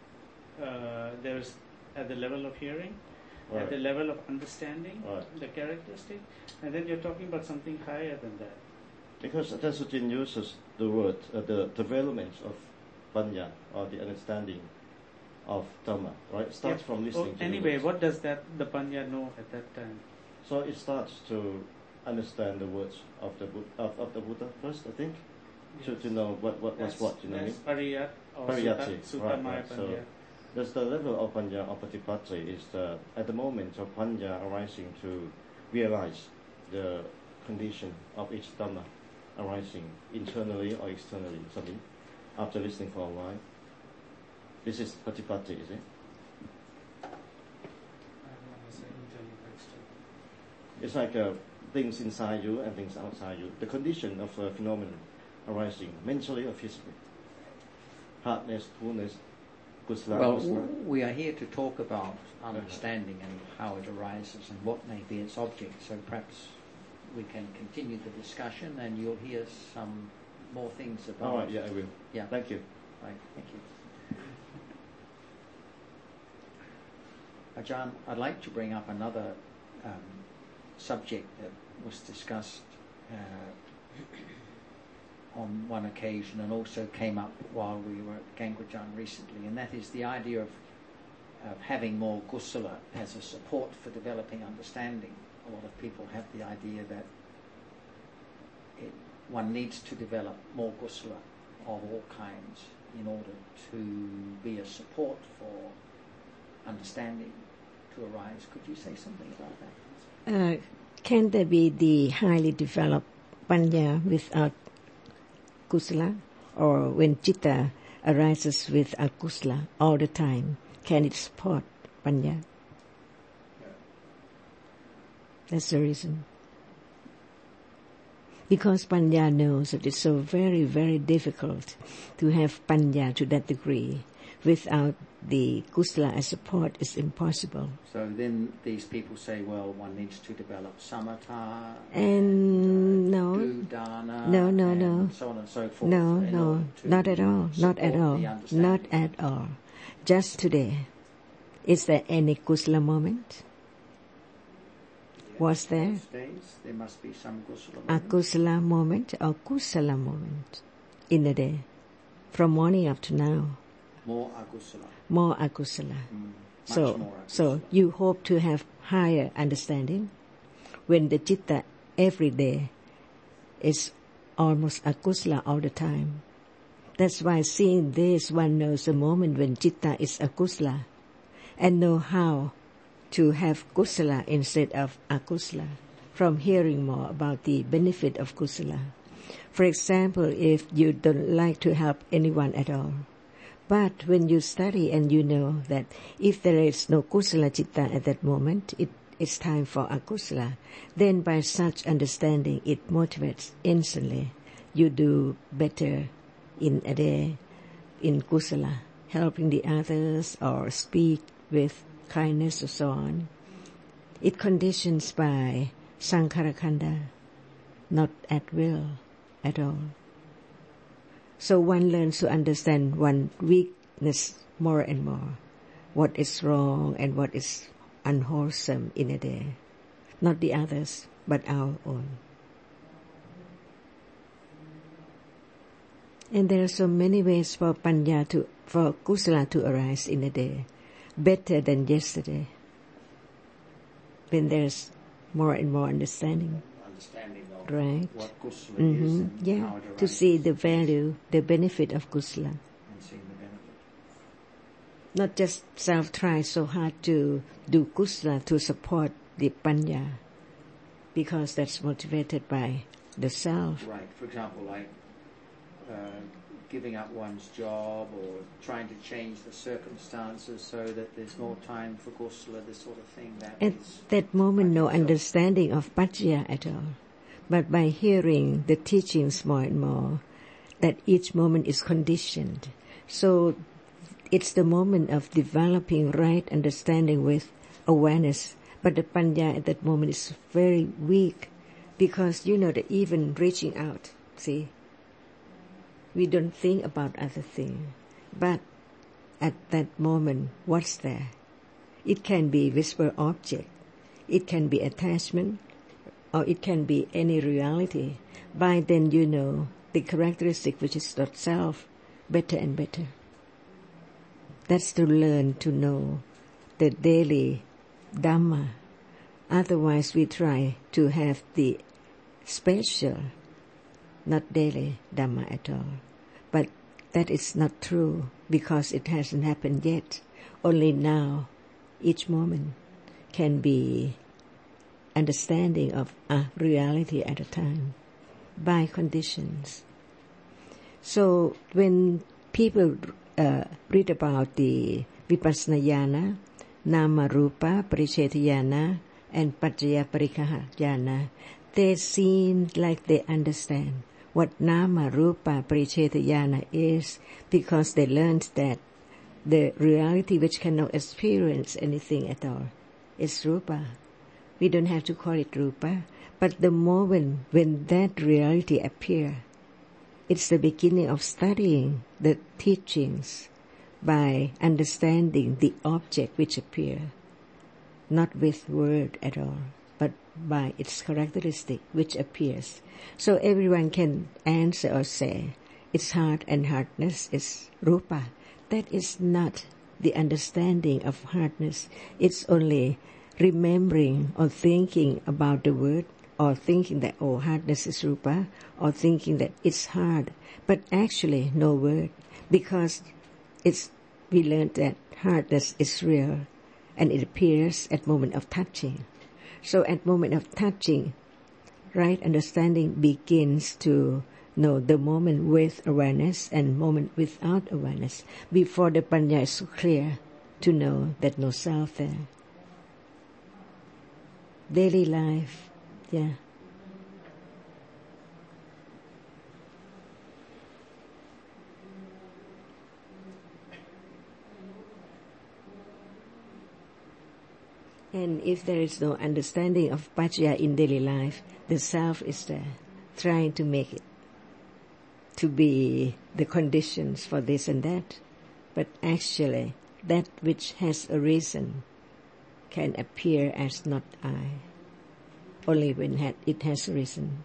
S3: uh, there's at the level of hearing,
S9: Right.
S3: at the level of understanding,
S9: Right.
S3: the characteristic, and then you're talking about something higher than that.
S9: Because Tensujin uses the word, uh, the development of Panya, or the understanding of Dhamma, right? It starts
S3: Yeah.
S9: from
S3: Oh,
S9: listening to the
S3: anyway,
S9: words.
S3: what does that the panya know at that time?
S9: So it starts to understand the words of the Bu- of, of the Buddha first, I think, to, to know what, what was
S3: That's-
S9: what, you know what I mean?
S3: that's pariyat or
S9: Pariyati,
S3: sutta,
S9: right,
S3: suttamaya
S9: right. So
S3: panya.
S9: there's the level of Panya of Patipatti is the, at the moment of Panya arising to realize the condition of each Dhamma arising internally or externally, something, after listening for a while. This is Patipatti, is it?
S3: I don't want to say internal or external.
S9: It's like uh, things inside you and things outside you, the condition of a phenomenon arising mentally or physically. Hardness, coolness, kusala,
S1: Well,
S9: kusala.
S1: w- we are here to talk about understanding and how it arises and what may be its object. So perhaps we can continue the discussion, and you'll hear some more things about.
S9: All right, yeah, I will.
S1: Yeah.
S9: Thank you.
S1: Right, thank you. Ajahn, I'd like to bring up another um, subject that was discussed uh, on one occasion and also came up while we were at Gangwajang recently, and that is the idea of, of having more kusala as a support for developing understanding. A lot of people have the idea that it, one needs to develop more kusala of all kinds in order to be a support for understanding to arise. Could you say something about that?
S2: Uh, can there be the highly developed panya without kusala, or when citta arises with akusala all the time, can it support panya? That's the reason. Because panya knows that it's so very, very difficult to have panya to that degree. Without the kusala as support, it's impossible.
S1: So then these people say, well, one needs to develop samatha,
S2: And no,
S1: dudana,
S2: no, no,
S1: and
S2: no,
S1: so on and so forth.
S2: no,
S1: in
S2: no,
S1: order to
S2: not at all, not at
S1: support
S2: all,
S1: the
S2: not
S1: understanding.
S2: at all. Just today, is there any kusala moment? Was there
S1: These days, there must be some kusala
S2: a
S1: moment.
S2: kusala moment or kusala moment in the day, from morning up to now?
S1: More akusala.
S2: More akusala.
S1: Mm, much
S2: So,
S1: more
S2: so
S1: akusala.
S2: you hope to have higher understanding when the citta every day is almost akusala all the time. That's why seeing this, one knows the moment when citta is akusala and know how to have kusala instead of akusala from hearing more about the benefit of kusala. For example, if you don't like to help anyone at all, but when you study and you know that if there is no kusala citta at that moment, it is time for akusala, then by such understanding it motivates instantly. You do better in a day in kusala, helping the others or speak with kindness or so on. It conditions by sankarakanda, not at will at all. So one learns to understand one's weakness more and more, what is wrong and what is unwholesome in a day. Not the others, but our own. And there are so many ways for panya to, for kusala to arise in a day, better than yesterday, when there's more and more understanding.
S1: Understanding of
S2: Right.
S1: what kusala
S2: Mm-hmm.
S1: is and
S2: Yeah,
S1: how it arises.
S2: to see the value, the benefit of kusala.
S1: And seeing the benefit.
S2: Not just self try so hard to do kusala to support the panya, because that's motivated by the self.
S1: Right. For example, like uh, giving up one's job or trying to change the circumstances so that there's more time for kusala, this sort of thing. That
S2: At
S1: is
S2: that moment, no
S1: like yourself.
S2: understanding of pajya at all. But by hearing the teachings more and more, that each moment is conditioned. So it's the moment of developing right understanding with awareness. But the panya at that moment is very weak, because you know that even reaching out, see, we don't think about other things. But at that moment, what's there? It can be visible object, it can be attachment, or it can be any reality. By then you know the characteristic which is not self better and better. That's to learn to know the daily Dhamma. Otherwise we try to have the special, not daily Dhamma at all. But that is not true, because it hasn't happened yet. Only now, each moment can be understanding of a reality at a time by conditions. So when people uh, read about the Vipassana Jnana, Nama Rupa Paricetta Jnana, and Paccaya Parikkhya Jnana, they seem like they understand what Nama Rupa Parichetayana is, because they learned that the reality which cannot experience anything at all is Rupa. We don't have to call it Rupa, but the moment when that reality appears, it's the beginning of studying the teachings by understanding the object which appears, not with word at all, but by its characteristic which appears. So everyone can answer or say, it's heart and hardness is Rupa. That is not the understanding of hardness. It's only remembering or thinking about the word, or thinking that, oh, hardness is Rupa, or thinking that it's hard, but actually no word, because it's, we learned that hardness is real, and it appears at moment of touching. So at moment of touching, right understanding begins to know the moment with awareness and moment without awareness, before the panya is so clear to know that no self there. Daily life, yeah. And if there is no understanding of paccaya in daily life, the self is there, trying to make it to be the conditions for this and that. But actually, that which has a reason can appear as not I, only when it has a reason.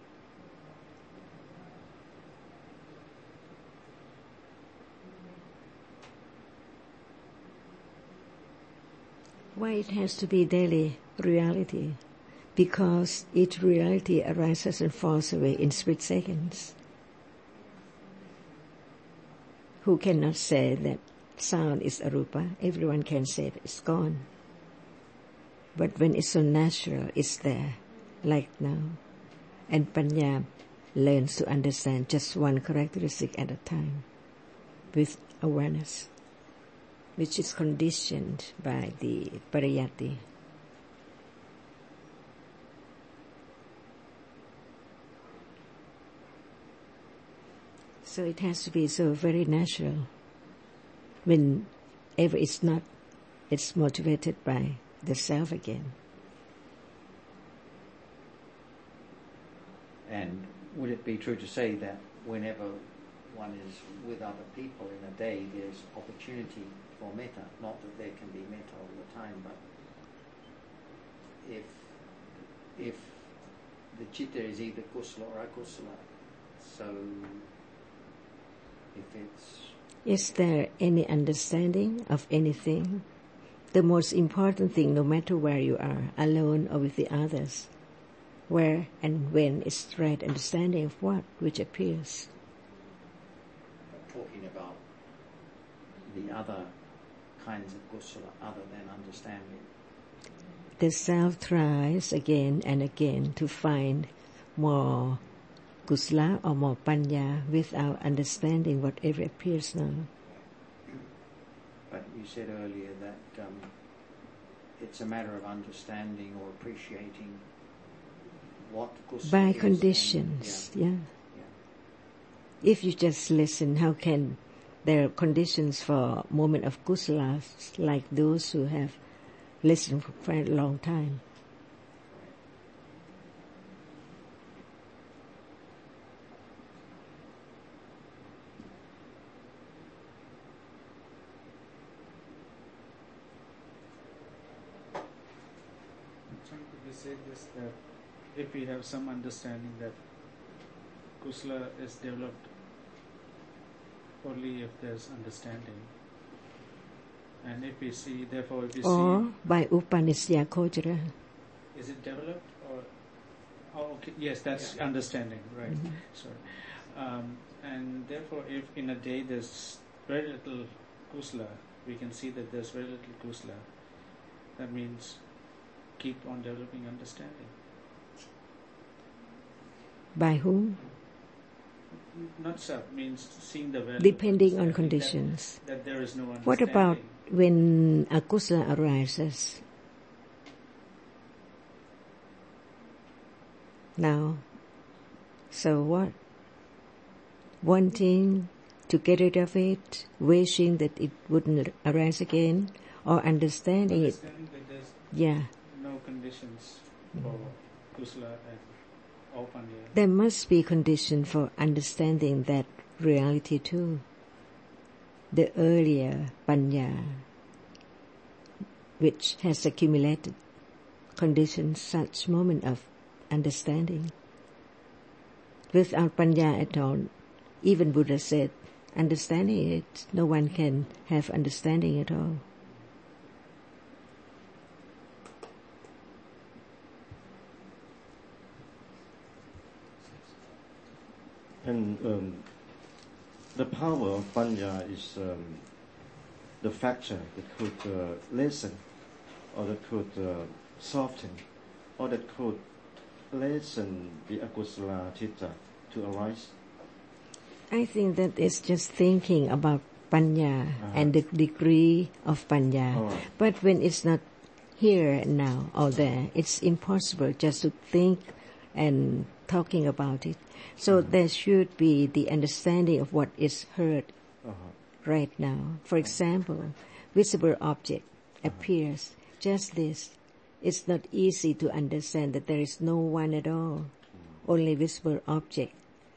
S2: Why it has to be daily reality? Because each reality arises and falls away in split seconds. Who cannot say that sound is arupa? Everyone can say that it's gone. But when it's so natural, it's there, like now. And panya learns to understand just one characteristic at a time, with awareness, which is conditioned by the pariyatti. So it has to be so very natural. Whenever it's not, it's motivated by the self again.
S1: And would it be true to say that whenever one is with other people in a day, there's opportunity for metta? Not that there can be metta all the time, but if if the citta is either kusala or akusala, so if it's...
S2: Is there any understanding of anything? The most important thing, no matter where you are, alone or with the others, where and when is right understanding of what which appears.
S1: Talking about the other kinds of kusala other than understanding.
S2: The self tries again and again to find more kusala or more panya without understanding whatever appears now.
S1: But you said earlier that um, it's a matter of understanding or appreciating what kusala
S2: by
S1: is
S2: conditions,
S1: and, yeah.
S2: yeah. yeah. If you just listen, how can there are conditions for moment of kusala like those who have listened for quite a long time?
S3: Could we say this, that if we have some understanding that kusala is developed only if there's understanding, and if we see, therefore if we
S2: or
S3: see,
S2: by upanisya kojara.
S3: is it developed or? Oh, okay. Yes, that's
S1: Yeah.
S3: understanding, right?
S2: Mm-hmm.
S3: Sorry. Um, and therefore, if in a day there's very little kusala, we can see that there's very little kusala. That means keep on developing understanding.
S2: By whom?
S3: Not self, means seeing the value.
S2: Depending on
S3: understanding
S2: conditions.
S3: That, that there is no understanding.
S2: What about when akusala arises? now. So what? Wanting to get rid of it, wishing that it wouldn't arise again, or understanding it.
S3: Understanding that there's
S2: Yeah.
S3: no conditions for kusala and all panya.
S2: There must be condition for understanding that reality too. The earlier panya, which has accumulated conditions, such moment of understanding. Without panya at all, even Buddha said, understanding it, no one can have understanding at all.
S9: And um, the power of panya is um, the factor that could uh, lessen, or that could uh, soften, or that could lessen the akusala citta to arise.
S2: I think that is just thinking about panya
S9: Uh-huh.
S2: and the degree of panya.
S9: All right.
S2: But when it's not here and now or there, it's impossible just to think and talking about it. So
S9: Uh-huh.
S2: there should be the understanding of what is heard
S9: Uh-huh.
S2: right now. For example, visible object appears, just this. It's not easy to understand that there is no one at all. Only visible object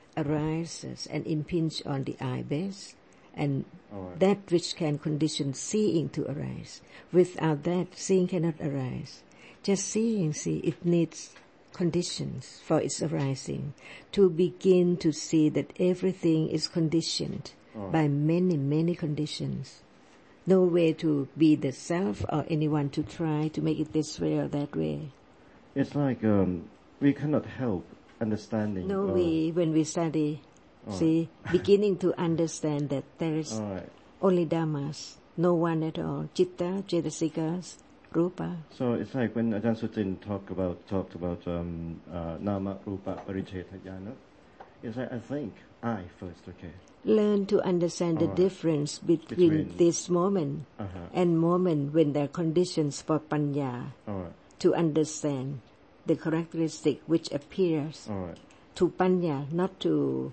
S2: arises and impinge on the eye base, and
S9: All right.
S2: that which can condition seeing to arise. Without that, seeing cannot arise. Just seeing, see, it needs conditions for its arising. To begin to see that everything is conditioned
S9: All right.
S2: by many, many conditions. No way to be the self or anyone to try to make it this way or that way.
S9: It's like um, we cannot help understanding.
S2: No,
S9: uh,
S2: we, when we study,
S9: All
S2: see, beginning to understand that there is
S9: All right.
S2: only dhammas, no one at all. Chitta, cetasikas, rupa.
S9: So it's like when Ajahn Sutin talked about talked about um, uh, nama rupa pariceta jhana. It's like I think I first, okay.
S2: Learn to understand the
S9: Alright.
S2: difference between,
S9: Between-
S2: this moment
S9: Uh-huh.
S2: and moment when there are conditions for panya
S9: All right.
S2: to understand the characteristic which appears
S9: All right.
S2: to panya, not to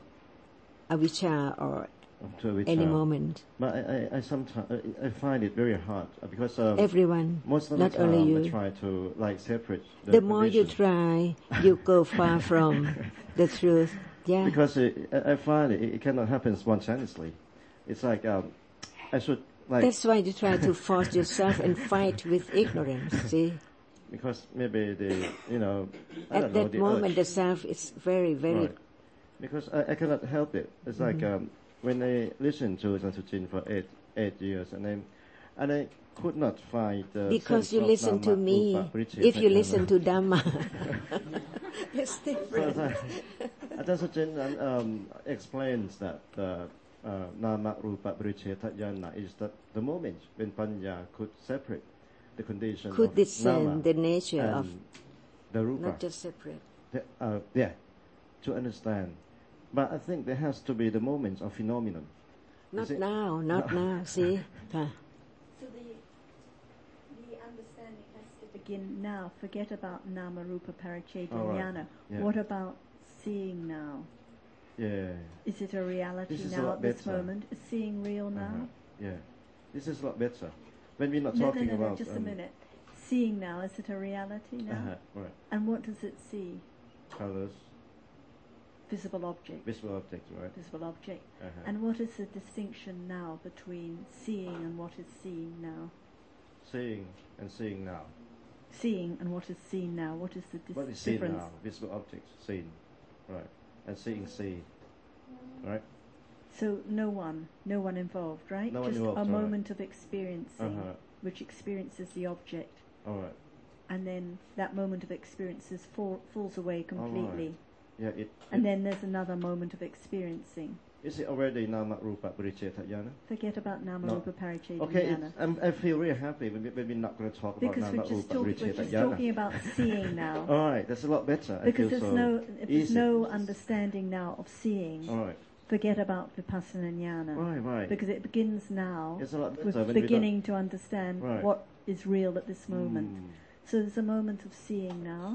S2: avijja or
S9: To which,
S2: any
S9: uh,
S2: moment.
S9: But I, I, I sometimes I, I find it very hard uh, because um,
S2: Everyone,
S9: most of
S2: not
S9: the time
S2: only you.
S9: I try to like separate the,
S2: The more you
S9: condition.
S2: try, you go far from the truth. Yeah.
S9: Because it, I I find it, it cannot happen spontaneously. It's like um, I should like
S2: That's why you try to force yourself and fight with ignorance, see?
S9: because maybe the you know I
S2: At
S9: don't know
S2: that
S9: the
S2: moment,
S9: urge.
S2: the self is very, very...
S9: Right. Because I, I cannot help it. It's like
S2: Mm-hmm.
S9: um, when I listened to Ajahn Sutin for eight eight years, and I and I could not find the
S2: Because
S9: sense
S2: you
S9: of
S2: listen to
S9: Nama,
S2: me.
S9: Rupa, Pariceta,
S2: If you
S9: Jhana.
S2: listen to Dhamma, it's
S9: So
S2: different.
S9: Ajahn Sutin um, explains that uh, uh, Nama Rupa Pariceta Jhana is that the moment when Panya could separate the condition
S2: Could
S9: of
S2: discern
S9: Nama
S2: the nature
S9: and
S2: of,
S9: the Rupa.
S2: not just separate.
S9: The, uh, yeah, to understand. But I think there has to be the moments of phenomenon.
S2: Not
S9: Is it-
S2: now, not now, see? Huh.
S7: So the the understanding has to begin now. Forget about nama rupa pariceta
S9: All right.
S7: jnana.
S9: Yeah.
S7: What about seeing now?
S9: Yeah.
S7: Is it a reality
S9: This is a
S7: now
S9: lot
S7: at this
S9: better.
S7: moment? Is seeing real now?
S9: Uh-huh. Yeah. This is a lot better. When we're not
S7: No, no,
S9: talking
S7: no, no,
S9: about
S7: just a
S9: um,
S7: minute. Seeing now, is it a reality now?
S9: uh-huh, right.
S7: And what does it see?
S9: Colors,
S7: Visible object.
S9: visual objects, right?
S7: Visible object.
S9: Uh-huh.
S7: And what is the distinction now between seeing and what is seen now?
S9: Seeing and seeing now.
S7: Seeing and what is seen now. What is the dis-
S9: What is seen
S7: difference?
S9: now? Visible objects, seen, right? And seeing, see, right?
S7: So no one, no one involved, right?
S9: No one
S7: Just
S9: involved,
S7: a
S9: all right.
S7: moment of experiencing,
S9: Uh-huh.
S7: which experiences the object,
S9: All right.
S7: and then that moment of experiences fall, falls away completely.
S9: Yeah. It.
S7: And
S9: it-
S7: then there's another moment of experiencing.
S9: is it already nama rupa pariceta jhana?
S7: Forget about nama
S9: No.
S7: rupa pariceta
S9: Okay.
S7: jnana.
S9: It, I'm, I feel really happy when, we, when we're not going to talk
S7: Because
S9: about
S7: we're
S9: nama
S7: just,
S9: rupa
S7: talk, we're
S9: pariceta
S7: just
S9: jhana.
S7: talking about seeing now.
S9: All right. That's a lot better. I
S7: Because
S9: feel
S7: there's
S9: so
S7: no, if there's
S9: easy.
S7: no understanding now of seeing.
S9: All right.
S7: Forget about vipassana jnana.
S9: Right. Right.
S7: Because it begins now
S9: It's a lot better
S7: with
S9: when we don't-
S7: beginning to understand
S9: Right.
S7: what is real at this moment.
S9: Mm.
S7: So there's a moment of seeing now,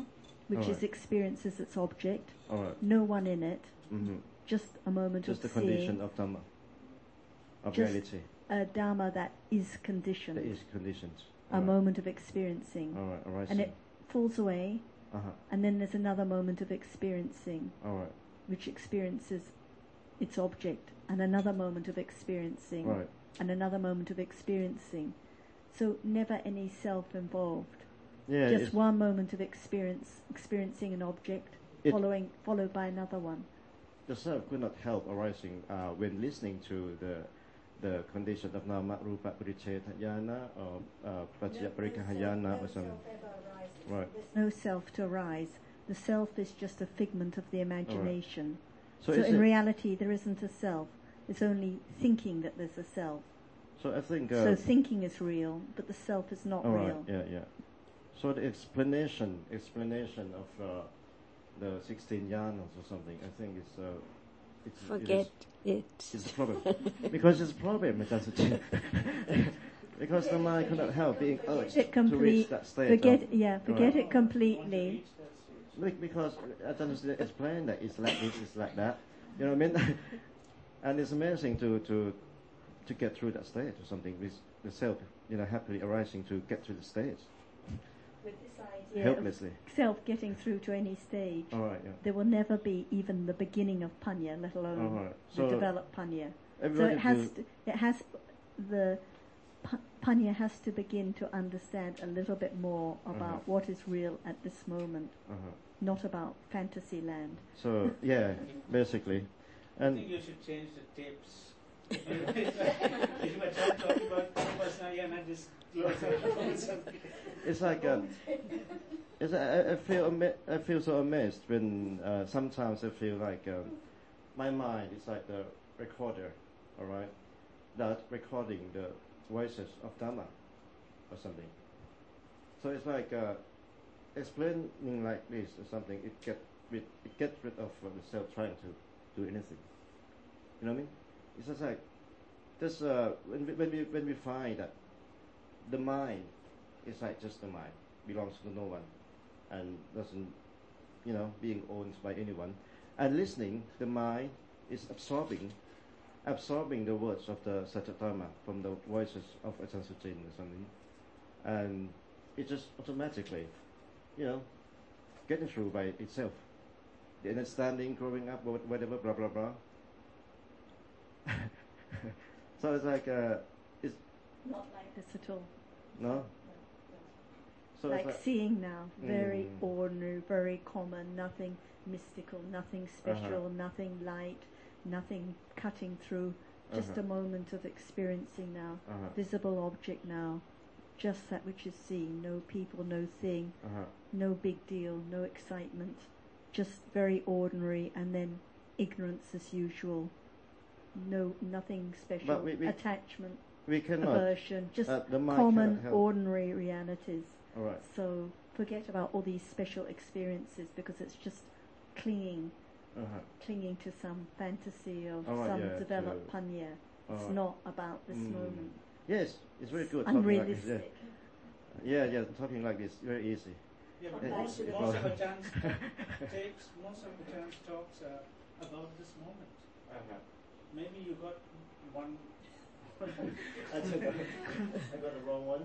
S7: which
S9: All
S7: is
S9: right.
S7: experience as its object,
S9: All right.
S7: no one in it,
S9: Mm-hmm.
S7: just a moment
S9: Just the
S7: of
S9: condition
S7: seeing,
S9: of Dhamma, of
S7: Just
S9: reality.
S7: a Dharma that is conditioned,
S9: That is conditions.
S7: a
S9: All right.
S7: moment of experiencing,
S9: All right. All right.
S7: and it falls away,
S9: Uh-huh.
S7: and then there's another moment of experiencing,
S9: All right.
S7: which experiences its object, and another moment of experiencing,
S9: Right.
S7: and another moment of experiencing. So never any self involved.
S9: Yeah.
S7: Just
S9: it's-
S7: one moment of experience, experiencing an object,
S9: It-
S7: following followed by another one.
S9: The self could not help arising uh, when listening to the the condition of nama rupa paricetayana or uh, pratyaparikhayana or something. Right.
S7: No self to arise. The self is just a figment of the imagination.
S9: So,
S7: So
S9: is
S7: in
S9: it,
S7: reality, there isn't a self. It's only thinking that there's a self.
S9: so I think. Uh,
S7: So thinking is real, but the self is not
S9: all right.
S7: real.
S9: Yeah. Yeah. So the explanation explanation of uh, the sixteen yanas or something, I think it's uh, it's
S2: Forget
S9: it.
S2: it.
S9: Is, it's a problem because it's a problem. It doesn't. Because the mind cannot help being urged
S7: It
S9: to reach
S7: complete.
S9: that state.
S7: Forget.
S9: of,
S7: Yeah. Forget
S9: Right.
S7: it completely.
S9: Be- Because I don't explain that it's like this, it's like that. You know what I mean? And it's amazing to, to to get through that state or something with the self, you know, happily arising to get through the stage
S7: With this idea
S9: helplessly.
S7: of self getting through to any stage,
S9: All right, yeah.
S7: there will never be even the beginning of panya, let alone
S9: All right.
S7: the
S9: So
S7: developed panya. So
S9: everybody
S7: it has
S9: do-
S7: to, it has the pa- panya has to begin to understand a little bit more about
S9: Uh-huh.
S7: what is real at this moment,
S9: uh-huh.
S7: not about fantasy land.
S9: So yeah, basically,
S3: I
S9: and
S3: think you should change the tapes. If you if you were talking about Vipassana, just
S9: it's like uh, it's, I, I feel ama- I feel so amazed when uh, sometimes I feel like um, my mind is like the recorder, all right, that recording the voices of Dhamma or something. So it's like uh, explaining like this or something. It get rid it gets rid of uh, the self trying to do anything. You know what I mean? It's just like this uh, when we, when we when we find that the mind is like just the mind, belongs to no one, and doesn't, you know, being owned by anyone. And listening, the mind is absorbing, absorbing the words of the Satya-dhamma from the voices of Ajahn Suchin or something, and it just automatically, you know, getting through by itself. The understanding, growing up, wha- whatever, blah blah blah. So it's like, uh, it's
S7: Not like this at all.
S9: no. So
S7: like
S9: it's like,
S7: seeing now, very
S9: Mm.
S7: ordinary, very common, nothing mystical, nothing special, nothing light, nothing cutting through, just
S9: Uh-huh.
S7: a moment of experiencing now,
S9: uh-huh,
S7: visible object now, just that which is seen, no people, no thing,
S9: uh-huh.
S7: no big deal, no excitement, just very ordinary, and then ignorance as usual, no nothing special,
S9: But we- we-
S7: attachment,
S9: We cannot.
S7: aversion, just
S9: uh, the mind
S7: common,
S9: cannot help.
S7: ordinary realities.
S9: All right.
S7: So forget about all these special experiences because it's just clinging,
S9: Uh-huh.
S7: clinging to some fantasy of
S9: All right,
S7: some
S9: yeah,
S7: developed
S9: to-
S7: panya.
S9: all
S7: It's
S9: right.
S7: not about this
S9: Mm.
S7: moment.
S9: Yes, it's very good. talking like this,
S7: Unrealistic.
S9: Yeah. yeah, yeah, talking like this, very easy.
S3: Yeah, but
S9: Yeah,
S3: most,
S9: it's
S3: most of
S9: about-
S3: Ajahn tapes, most of Ajahn talks are about this moment.
S9: Uh-huh.
S3: Maybe you got one.
S9: I got the wrong one.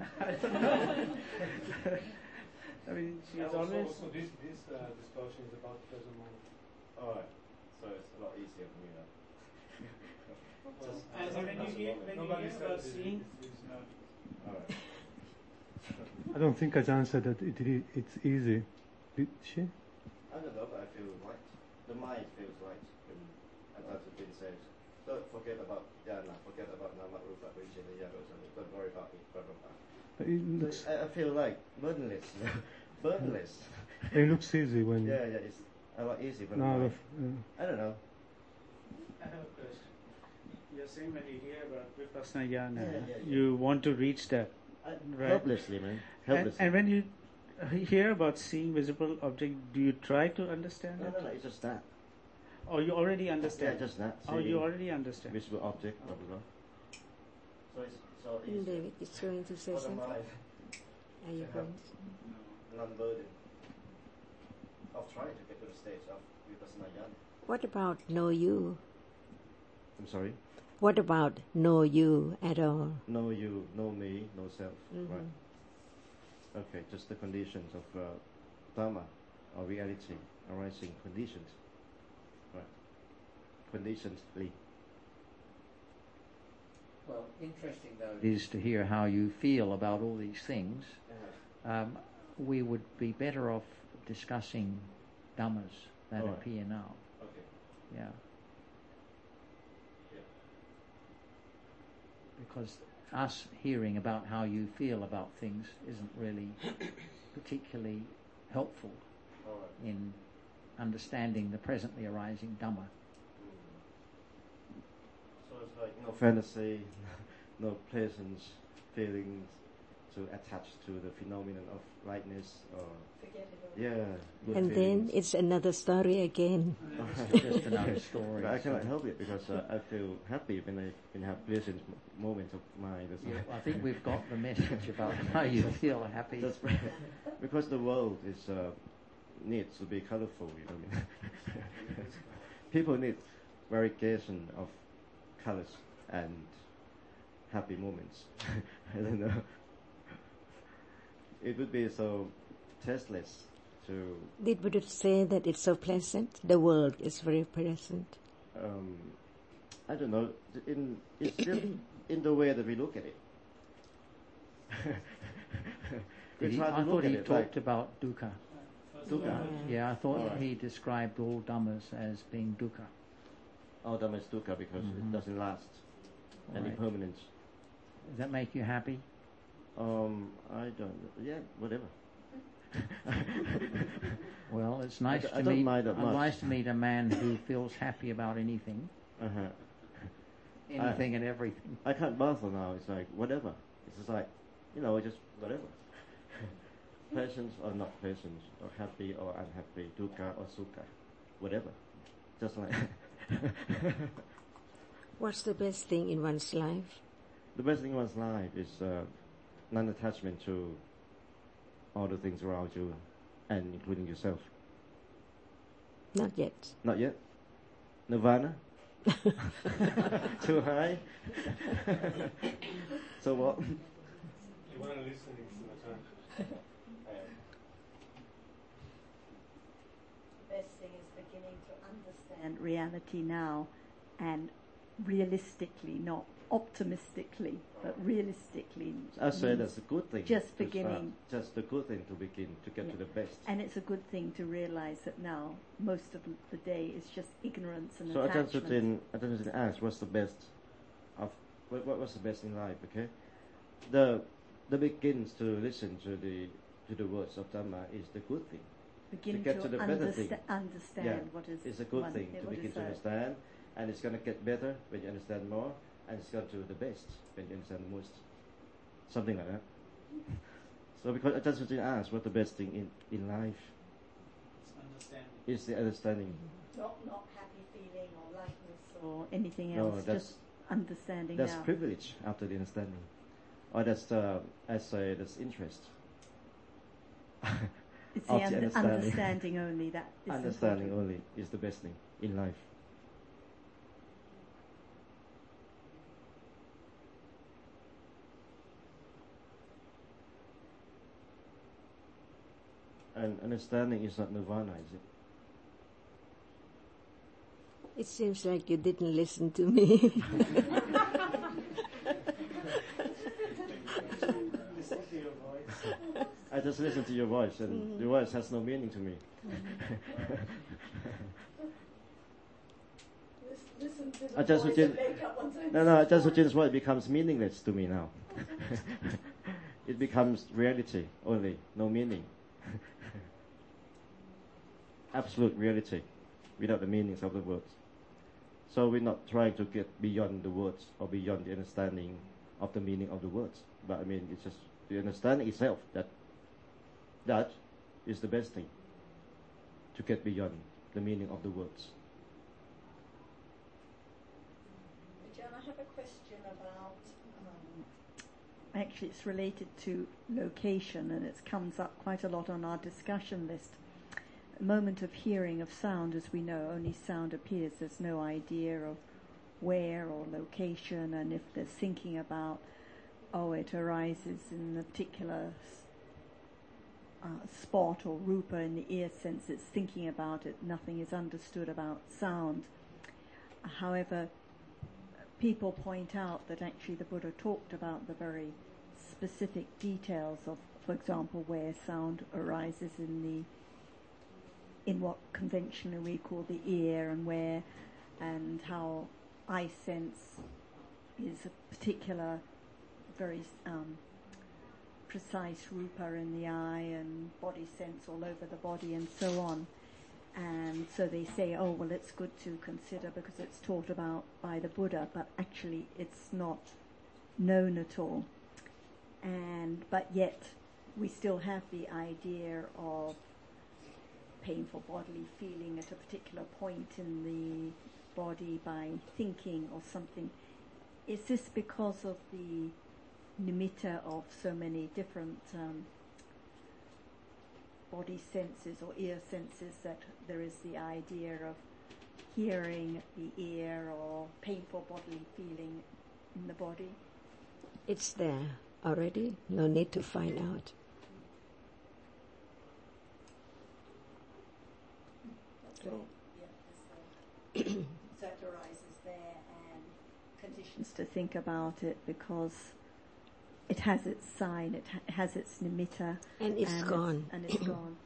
S3: I mean, she's
S11: Yeah, also,
S3: always.
S11: also this this uh, discussion is about present moment.
S9: All right, so it's a lot easier for me now. Just-
S3: And
S9: just
S3: when you
S9: that's
S3: hear,
S9: the
S3: when you
S11: Nobody
S3: hear
S11: said
S3: about
S11: this,
S3: seeing,
S11: this is not.
S9: All right.
S8: I don't think Ajahn said that it, it, it's easy. Did she?
S9: I don't know, but I feel light. The mind feels light. And that's what it says. Don't forget about jhana, forget about nama rupa vichina yada or something. Don't worry about it, blah blah blah.
S8: But it looks,
S9: So I, I feel like burdenless. burdenless.
S8: it looks easy when.
S9: Yeah, yeah, it's a lot easier for the
S8: No,
S9: mind.
S8: uh,
S9: I don't know.
S3: I have a question. You're saying when you hear about Vipassana Jnana,
S9: Yeah, yeah, yeah.
S3: you want to reach that.
S9: I,
S3: Right.
S9: Helplessly, man.
S3: And,
S9: Helplessly.
S3: and when you uh, hear about seeing visible object, do you try to understand
S9: no,
S3: it?
S9: no, no, it's just that.
S3: Or you already
S9: Yeah,
S3: understand?
S9: just that.
S3: Oh, you
S9: Seeing
S3: already understand.
S9: visible object, blah blah blah. So it's so
S2: And
S9: easy
S2: David is going to say
S9: for the
S2: something.
S9: mind,
S2: Are you
S9: Yeah.
S2: going to?
S9: non-burden. of trying to get to the stage of vipassana jnana.
S2: What about know you?
S9: I'm sorry?
S2: What about know you at all?
S9: Know you, know me, know self.
S2: Mhm.
S9: Right. Okay, just the conditions of uh, Dharma or reality arising conditions. Right. Conditionsly.
S1: Well, interesting though is to hear how you feel about all these things. Um, we would be better off discussing dhammas that
S9: All right.
S1: appear now.
S9: Okay.
S1: Yeah.
S9: Yeah.
S1: Because us hearing about how you feel about things isn't really particularly helpful
S9: All right.
S1: in understanding the presently arising Dhamma.
S9: So it's like no fantasy, no pleasant feelings to attach to the phenomenon of lightness or
S6: Forget it all.
S9: yeah. good
S2: And then
S9: feelings.
S2: it's another story again.
S1: Just another story.
S9: But I cannot
S1: so-
S9: help it because uh, I feel happy when I when I have pleasant m- moments of mind. That's
S1: Yeah,
S9: all.
S1: I think we've got the message about how you feel happy.
S9: That's right. Because the world is uh, needs to be colorful. You know what I mean? People need variegation of colors and happy moments. I don't know. It would be so tasteless to.
S2: Did Buddha say that it's so pleasant? The world is very pleasant.
S9: Um, I don't know. In it's just in the way that we look at it. we
S1: Did he-
S9: try to
S1: I
S9: look
S1: thought
S9: at
S1: he
S9: it
S1: talked
S9: like
S1: about dukkha.
S9: dukkha.
S1: Yeah, I thought
S9: Alright.
S1: he described all dhammas as being dukkha.
S9: Oh, that is dukkha because
S1: Mhm.
S9: it doesn't last any
S1: Right.
S9: permanence.
S1: Does that make you happy?
S9: Um, I don't. Yeah, whatever.
S1: Well, it's nice
S9: I
S1: to
S9: don't
S1: meet.
S9: mind that
S1: it's
S9: much.
S1: nice to meet a man who feels happy about anything,
S9: Uh-huh.
S1: anything and everything.
S9: I can't bother now. It's like whatever. It's just like, you know, just whatever. Pleasant or not pleasant, or happy or unhappy, dukkha or sukha, whatever. Just like.
S2: What's the best thing in one's life?
S9: The best thing in one's life is uh, non-attachment to all the things around you, and including yourself.
S2: Not yet.
S9: Not yet. Nirvana. Too high. So what?
S11: You want to listen to the time.
S7: The best thing is beginning to understand reality now, and realistically, not optimistically, but realistically.
S9: I say
S7: means
S9: that's a good thing.
S7: Just
S9: to start.
S7: beginning.
S9: Just a good thing to begin to get
S7: Yeah.
S9: to the best.
S7: And it's a good thing to realize that now most of the day is just ignorance and
S9: So I
S7: attachment.
S9: just in I just ask what's the best of what, what what's the best in life? Okay, the the begins to listen to the to the words of Dhamma is the good thing.
S7: Begin
S9: to get
S7: to,
S9: to the better thing.
S7: understa- understand
S9: Yeah,
S7: what is
S9: it's a good
S7: one-
S9: thing
S7: yeah,
S9: to
S7: what
S9: begin
S7: is
S9: to
S7: that?
S9: understand, and it's going to get better when you understand more, and it's going to the best when you understand the most. Something like that. So because I just didn't ask what the best thing in, in life
S3: It's understanding.
S9: is, the understanding.
S7: Not not happy feeling or lightness or anything
S9: No,
S7: else.
S9: that's-
S7: just understanding
S9: That's
S7: now.
S9: privilege after the understanding, or that's uh, I say that's interest.
S7: It's the
S9: of the
S7: under-
S9: understanding.
S7: understanding only that is
S9: Understanding
S7: important.
S9: only is the best thing in life. And understanding is not nirvana, is it?
S2: It seems like you didn't listen to me.
S3: Listen to your voice.
S9: I just listen to your voice, and your voice has no meaning to me.
S6: Listen to the
S9: I just
S6: voice
S9: didn't-
S6: and make up one's own
S9: No, no, just Jin's voice becomes meaningless to me now. It becomes reality only, no meaning. Absolute reality, without the meanings of the words. So we're not trying to get beyond the words or beyond the understanding of the meaning of the words. But I mean, it's just the understanding itself that that is the best thing to get beyond the meaning of the words.
S6: John, I have a question about um,
S7: Actually, it's related to location, and it comes up quite a lot on our discussion list. moment of hearing of sound, as we know, only sound appears. There's no idea of where or location, and if there's thinking about, oh, it arises in a particular uh, spot or rupa in the ear sense, it's thinking about it, nothing is understood about sound. However, people point out that actually the Buddha talked about the very specific details of, for example, where sound arises in the in what conventionally we call the ear, and where and how eye sense is a particular very um, precise rupa in the eye, and body sense all over the body, and so on. And so they say, oh, well, it's good to consider because it's taught about by the Buddha, but actually it's not known at all. And but yet we still have the idea of painful bodily feeling at a particular point in the body by thinking or something. Is this because of the nimitta of so many different um, body senses or ear senses that there is the idea of hearing the ear or painful bodily feeling in the body?
S2: It's there already. No need to find out.
S7: So, yeah, so that arises there, and conditions to think about it because it has its sign, it ha- has its nimitta,
S2: and it's
S7: and
S2: gone.
S7: It's, and it's gone.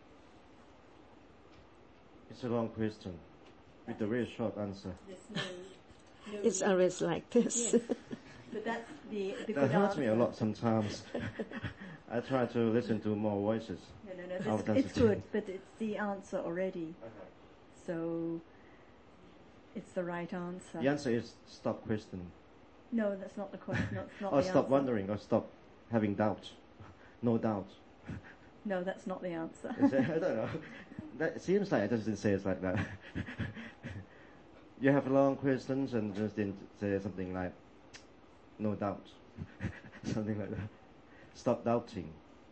S9: It's a long question with a very short answer.
S7: No, no
S2: it's always like this.
S7: Yes. But that's the, the
S9: that
S7: good
S9: hurts
S7: answer.
S9: me a lot sometimes. I try to listen to more voices.
S7: No, no, no. It's, it's good, but it's the answer already.
S9: Okay.
S7: So it's the right answer.
S9: The answer is stop questioning.
S7: No, that's not the question. That's not
S9: or
S7: the
S9: stop
S7: answer.
S9: wondering, or stop having doubt. No doubt.
S7: No, that's not the answer.
S9: I don't know. That, it seems like I just didn't say it like that. You have long questions and just didn't say something like, no doubt. Something like that. Stop doubting.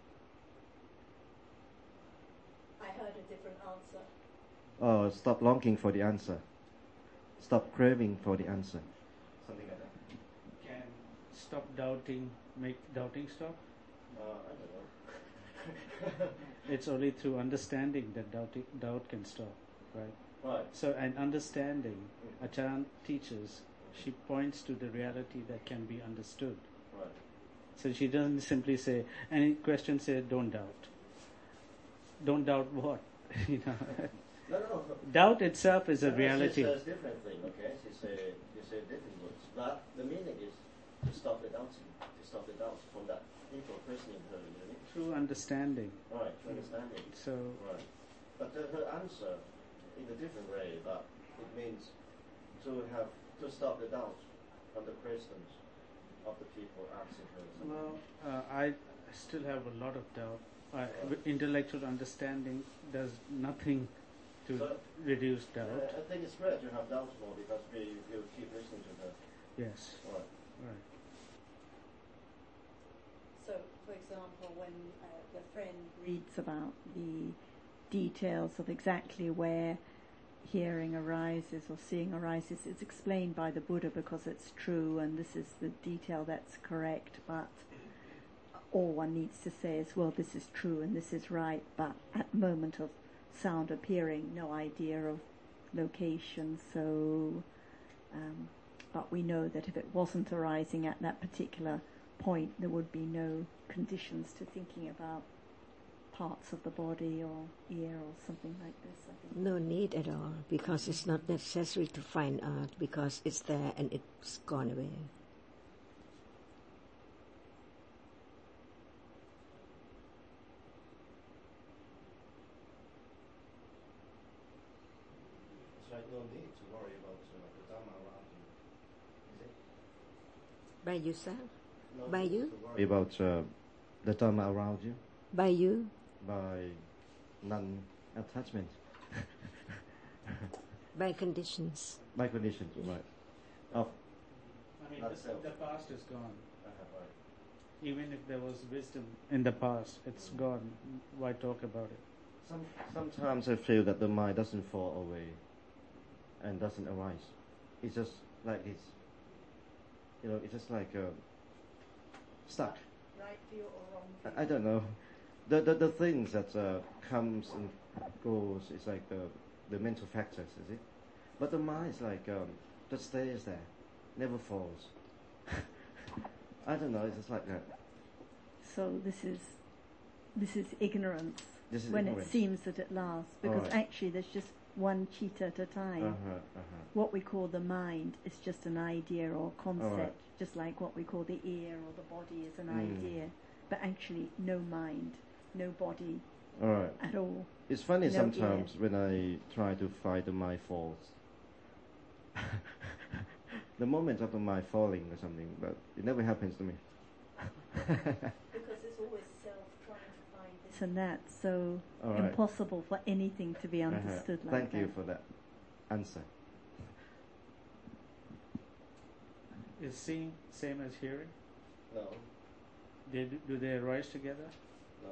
S6: I heard a different answer.
S9: Oh, stop longing for the answer. Stop craving for the answer. Something like that.
S3: Can stop doubting make doubting stop?
S9: Uh, I don't know.
S3: It's only through understanding that doubt, doubt can stop, right?
S9: Right.
S3: So, and understanding, Achan teaches, she points to the reality that can be understood.
S9: Right.
S3: So she doesn't simply say, any question say, don't doubt. Don't doubt what? you know.
S9: No, no, no.
S3: Doubt itself is a
S9: no,
S3: reality.
S9: She says different thing, okay? She say, she say different words. But the meaning is to stop the doubting, to stop the doubts from that people questioning her, you know?
S3: Through understanding.
S9: Right, through understanding.
S3: So,
S9: right. But the, her answer in a different way, but it means to have to stop the doubt on the questions of the people asking her.
S3: Well, uh, I still have a lot of doubt. Uh, intellectual understanding does nothing to
S9: so,
S3: reduce doubt.
S9: Uh, I think it's great to have doubts more because we will keep listening to her.
S3: Yes.
S9: Right.
S3: Right.
S6: So, for example, when uh, the friend
S7: Reads about the details of exactly where hearing arises or seeing arises, it's explained by the Buddha because it's true and this is the detail that's correct, but all one needs to say is, well, this is true and this is right, but at the moment of sound appearing, no idea of location, so um, but we know that if it wasn't arising at that particular point, there would be no conditions to thinking about parts of the body or ear or something like this, I think.
S2: No need at all, because it's not necessary to find out, because it's there and it's gone away.
S9: It's like no need to worry about uh, the Dhamma around you, is it?
S2: By yourself?
S9: No
S2: By
S9: need
S2: you?
S9: to worry about uh, the Dhamma around you.
S2: By you?
S9: By non-attachment.
S2: By conditions.
S9: By conditions, right. Of
S3: I mean,
S9: not
S3: the,
S9: self.
S3: the past is gone.
S9: Uh-huh, right.
S3: Even if there was wisdom in the past, it's gone. Why talk about it?
S9: Some, sometimes I feel that the mind doesn't fall away and doesn't arise. It's just like it's, you know, it's just like uh, stuck.
S6: Right view or wrong view?
S9: I, I don't know. The the, the things that uh, comes and goes is like the the mental factors, is it? But the mind is like um, just stays there, never falls. I don't know. It's just like that.
S7: So this is this is ignorance
S9: This is
S7: when
S9: ignorance.
S7: it seems that it lasts, because
S9: Alright.
S7: actually there's just one cheetah at a time.
S9: Uh-huh, uh-huh.
S7: What we call the mind is just an idea or concept,
S9: Alright.
S7: just like what we call the ear or the body is an
S9: Mm.
S7: idea, but actually no mind, no body
S9: All right.
S7: at all.
S9: It's funny
S7: No
S9: sometimes when I try to find the mind falls. The moment of the mind falling or something, but it never happens to me.
S6: Because it's always self trying to find
S7: This and that, so
S9: All right.
S7: impossible for anything to be
S9: Uh-huh.
S7: understood like
S9: Thank
S7: that.
S9: you for that answer.
S3: Is seeing same as hearing?
S9: No,
S3: They do, do they arise together?
S9: no.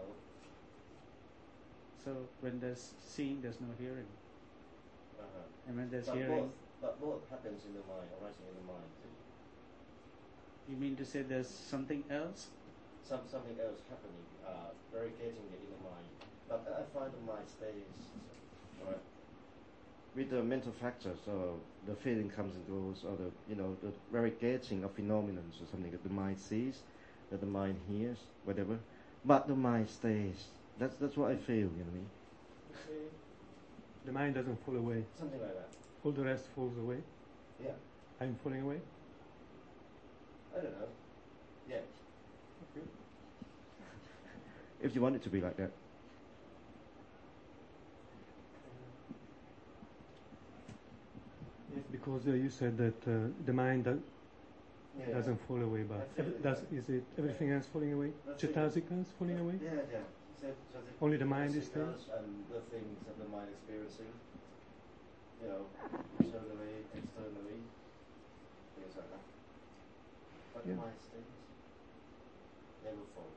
S3: So when there's seeing, there's no hearing.
S9: Uh-huh.
S3: And when there's
S9: But
S3: hearing,
S9: both, but both happens in the mind, arising in the mind.
S3: you mean to say there's something else?
S9: Some something else happening, uh, variegating in the mind. But I find the mind stays, alright. With the mental factors, so the feeling comes and goes, or the you know the variegating of phenomena or something that the mind sees, that the mind hears, whatever. But the mind stays. That's that's what I feel. You know what I mean?
S8: The mind doesn't fall away.
S9: Something like that.
S8: All the rest falls away.
S9: Yeah.
S8: I'm falling away.
S9: I don't know. Yeah.
S8: Okay.
S9: If you want it to be like that.
S8: Yes, because uh, you said that uh, the mind do-
S9: Yeah.
S8: doesn't fall away, but
S9: That's
S8: ev-
S9: it.
S8: does, is it everything else falling away?
S9: That's it.
S8: Chitasika is falling away?
S9: Yeah, yeah. So, so the
S8: Only the mind is there?
S9: signals and the things that the mind experiencing, you know, internally, externally, things like that. But
S8: Yeah.
S9: the mind stays, never falls.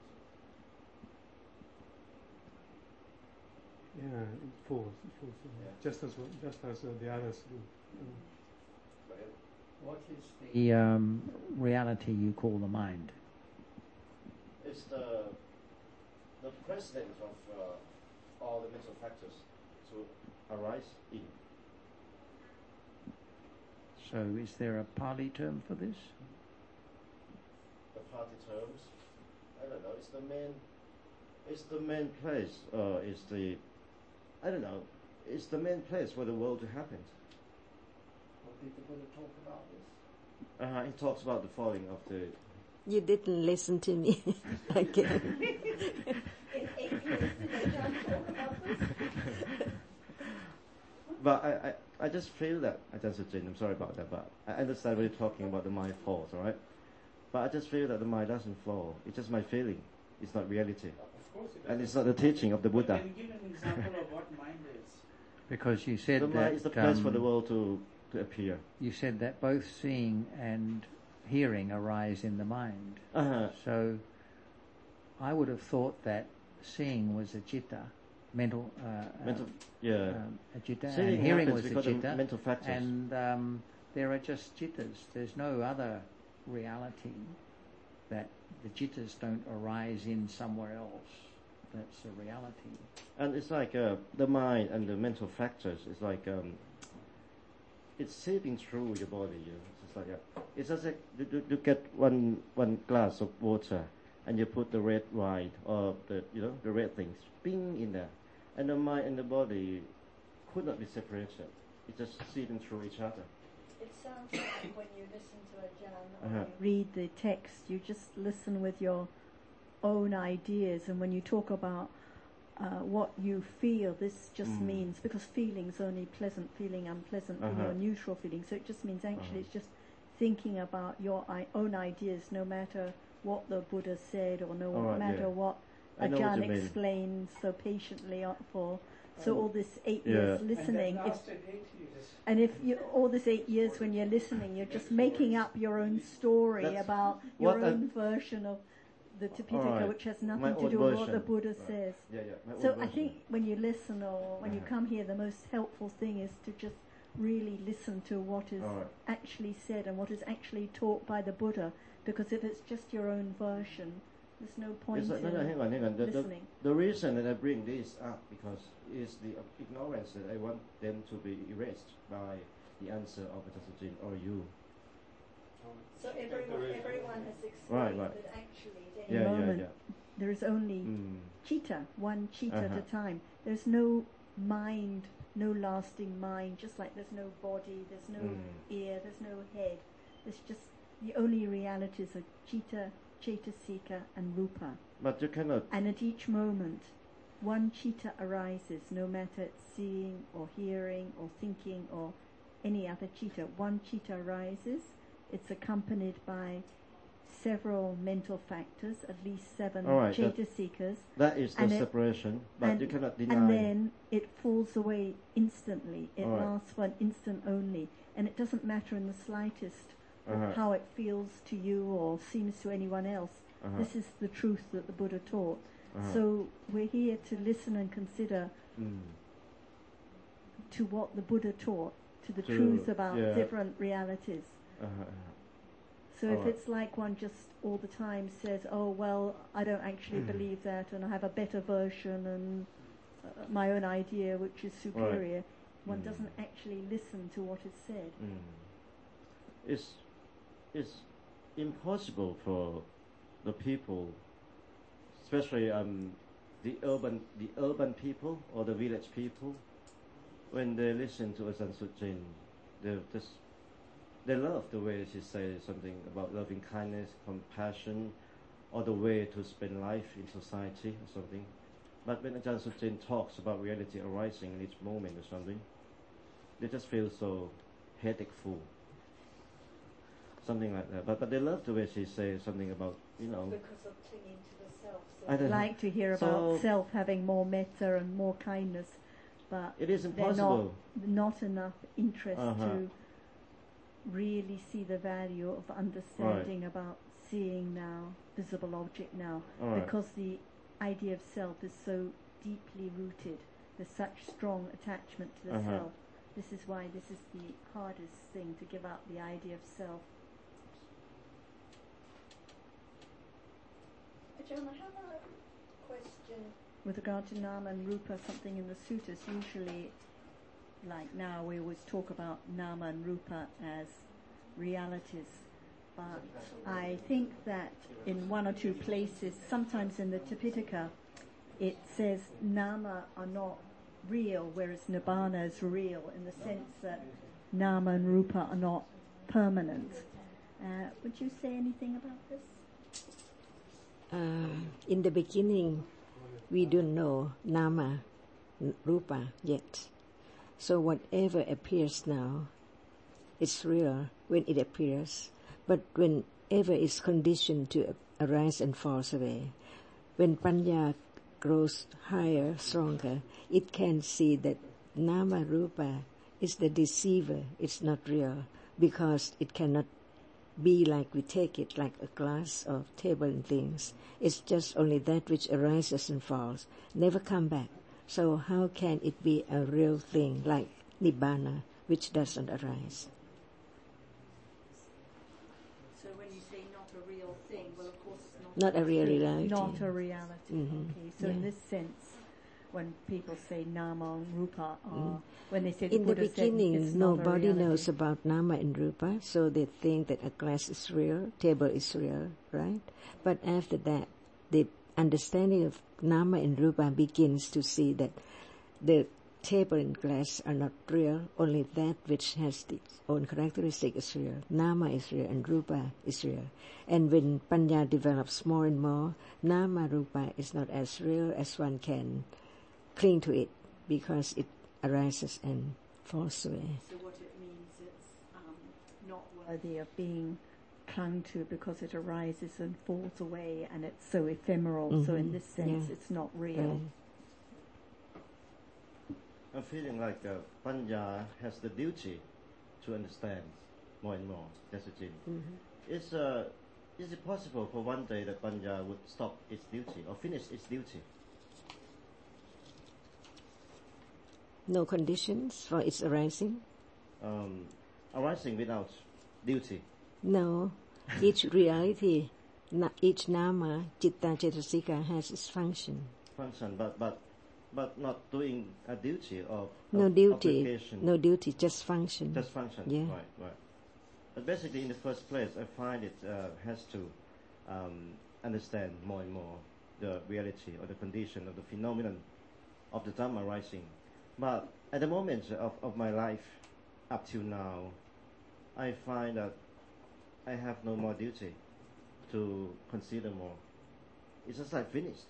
S8: Yeah, it falls. It falls away.
S9: Yeah.
S8: Just as well- just as uh, the others do. Mm.
S9: But it,
S1: What is the um, reality you call the mind?
S9: it's the the president of uh, all the mental factors to arise in.
S1: So is there a Pali term for this?
S9: The party terms, I don't know. It's the main. It's the main place. Uh, it's the. I don't know. It's the main place for the world to happen.
S1: What did the Buddha talk about this?
S9: Uh, it talks about the falling of the.
S2: You didn't listen to me again.
S6: In eight years, did they don't talk about this?
S9: But I, I, I just feel that. I just I'm sorry about that, but I understand what you're talking about. The mind falls, all right. But I just feel that the mind doesn't fall. It's just my feeling. It's not reality,
S3: Of course it
S9: and
S3: doesn't.
S9: it's not the teaching of the
S3: But
S9: Buddha.
S3: Can you give an example of what mind is?
S1: Because you said
S9: The
S1: that
S9: mind is the place for the
S1: um,
S9: world to, to appear.
S1: you said that both seeing and hearing arise in the mind.
S9: Uh-huh.
S1: So I would have thought that seeing was a citta, mental, uh,
S9: Mental,
S1: uh,
S9: yeah.
S1: um, a citta,
S9: Seeing
S1: and hearing
S9: happens
S1: was a
S9: because of
S1: citta,
S9: mental factors.
S1: and um, there are just cittas. There's no other reality that the cittas don't arise in somewhere else. That's a reality.
S9: And it's like uh, the mind and the mental factors. It's like um, it's seeping through your body. You know? It's just like uh, it's just like you, you, you get one one glass of water, and you put the red wine or the you know the red things, bing in there, and the mind and the body could not be separated. It's just seeping through each other.
S6: It sounds like when you listen to a jam or
S9: Uh-huh.
S6: you
S7: Read the text, you just listen with your own ideas, and when you talk about uh, what you feel, this just
S9: Mm.
S7: means, because feelings only pleasant feeling, unpleasant feeling,
S9: Uh-huh.
S7: or neutral feeling, so it just means actually
S9: Uh-huh.
S7: it's just thinking about your I- own ideas, no matter what the Buddha said or no
S9: All right,
S7: matter
S9: yeah.
S7: what
S9: I know what
S7: Ajahn
S9: you mean.
S7: explains so patiently on- for. So
S3: Um,
S7: all this eight
S9: yeah.
S7: years
S3: And
S7: listening,
S3: that
S7: if
S3: lasted eight years.
S7: and if you all this eight years when you're listening, you're just making up your own story
S9: That's
S7: about your
S9: what I-
S7: own version of the Tipitaka,
S9: Alright.
S7: which has nothing
S9: My
S7: to
S9: own
S7: do with what the
S9: version.
S7: Buddha
S9: Right.
S7: says.
S9: Yeah, yeah, my own
S7: So I
S9: version.
S7: think when you listen or when you
S9: Uh-huh.
S7: come here, the most helpful thing is to just really listen to what is
S9: Alright.
S7: actually said and what is actually taught by the Buddha. Because if it's just your own version, there's no point
S9: Yes, uh,
S7: in
S9: no, no, hang on, hang on. The, the,
S7: listening.
S9: the reason that I bring this up because is the ignorance that I want them to be erased by the answer of Ajahn Suchin or you.
S6: So everyone, everyone has explained
S9: Right, right.
S6: that actually at
S7: Any
S6: any
S9: Yeah, yeah,
S7: moment,
S9: yeah.
S7: there is only
S9: Mm.
S7: chitta, one chitta at
S9: Uh-huh.
S7: a time. There's no mind, no lasting mind, just like there's no body, there's no
S9: Mm.
S7: ear, there's no head. There's just the only realities are chitta, cetasika, and rupa.
S9: But you cannot.
S7: And at each moment, one chitta arises, no matter it's seeing or hearing or thinking or any other chitta. One chitta arises. It's accompanied by several mental factors, at least seven
S9: All right, that-
S7: cetasikas.
S9: That is the
S7: and it-
S9: separation, but
S7: and,
S9: you cannot deny.
S7: And then it falls away instantly. It
S9: All right.
S7: lasts for an instant only. And it doesn't matter in the slightest
S9: Uh-huh.
S7: how it feels to you or seems to anyone else.
S9: Uh-huh.
S7: This is the truth that the Buddha taught.
S9: Uh-huh.
S7: So we're here to listen and consider
S9: Mm.
S7: to what the Buddha taught, to the
S9: To-
S7: truth about
S9: yeah.
S7: different realities.
S9: Uh-huh.
S7: So if
S9: Alright.
S7: it's like one just all the time says, oh, well, I don't actually
S9: Mm.
S7: believe that and I have a better version and uh, my own idea which is superior, one
S9: Mm.
S7: doesn't actually listen to what is said.
S9: Mm. It's, it's impossible for the people, especially um, the urban the urban people or the village people, when they listen to Ajahn Suchin, they just they love the way she says something about loving kindness, compassion, or the way to spend life in society or something. But when Ajahn Suchin talks about reality arising in each moment or something, they just feel so headache full. Something like that. But but they love the way she says something about, you know.
S6: because of clinging to the self. So
S9: I
S7: I'd
S9: don't know.
S7: like to hear
S9: So-
S7: about self having more metta and more kindness, but
S9: It is
S7: they're
S9: impossible.
S7: not, not enough interest
S9: Uh-huh.
S7: to really see the value of understanding about seeing now, visible object now,
S9: Alright.
S7: because the idea of self is so deeply rooted. There's such strong attachment to the
S9: Uh-huh.
S7: self. This is why this is the hardest thing, to give up the idea of self.
S6: Ajahn, I have a question.
S7: With regard to nama and rupa, something in the suttas, usually, like now, we always talk about nama and rupa as realities. But I think that in one or two places, sometimes in the Tipitaka, it says nama are not real, whereas nibbana is real, in the sense that nama and rupa are not permanent. Uh, would you say anything about this?
S2: Uh, in the beginning, we don't know nama, n- rupa yet. So whatever appears now, it's real when it appears. But whenever it's conditioned to arise and falls away, when panya grows higher, stronger, it can see that nama rupa is the deceiver. It's not real because it cannot be like we take it, like a glass or table and things. It's just only that which arises and falls, never come back. So how can it be a real thing like nibbana, which doesn't arise?
S6: So when you say not a real thing, well, of course it's not.
S2: Not a real
S7: It's
S2: reality.
S7: Not a reality.
S2: Mhm.
S7: Okay, so in
S2: Yeah.
S7: this sense, when people say nama and rupa, are,
S2: Mm.
S7: when they say the
S2: In the
S7: Buddha said
S2: beginning,
S7: it's not a
S2: nobody
S7: reality.
S2: knows about nama and rupa, so they think that a glass is real, table is real, right? But after that, the understanding of nama and rupa begins to see that the table and glass are not real, only that which has its own characteristic is real. Nama is real and rupa is real. And when panya develops more and more, nama rupa is not as real as one can cling to it because it arises and falls away.
S6: So what it means, it's um, not
S7: Worthy of being clung to because it arises and falls away and it's so ephemeral. So in
S2: Mhm.
S7: this sense,
S2: Yeah.
S7: it's not real.
S2: Right.
S9: I'm feeling like uh, Panya has the duty to understand more and more. That's the thing.
S2: Mhm.
S9: It's uh, is it possible for one day that Panya would stop its duty or finish its duty?
S2: No conditions for its arising?
S9: Um, arising without duty?
S2: No. Each reality, na- each nama, citta, cetasika has its function.
S9: Function, but but but not doing a duty of,
S2: No
S9: of
S2: duty.
S9: obligation.
S2: No duty, just function.
S9: Just function.
S2: Yeah.
S9: Right, right. But basically, in the first place, I find it uh, has to um, understand more and more the reality or the condition of the phenomenon of the Dhamma arising. But at the moment of, of my life, up till now, I find that I have no more duty to consider more. It's just like finished.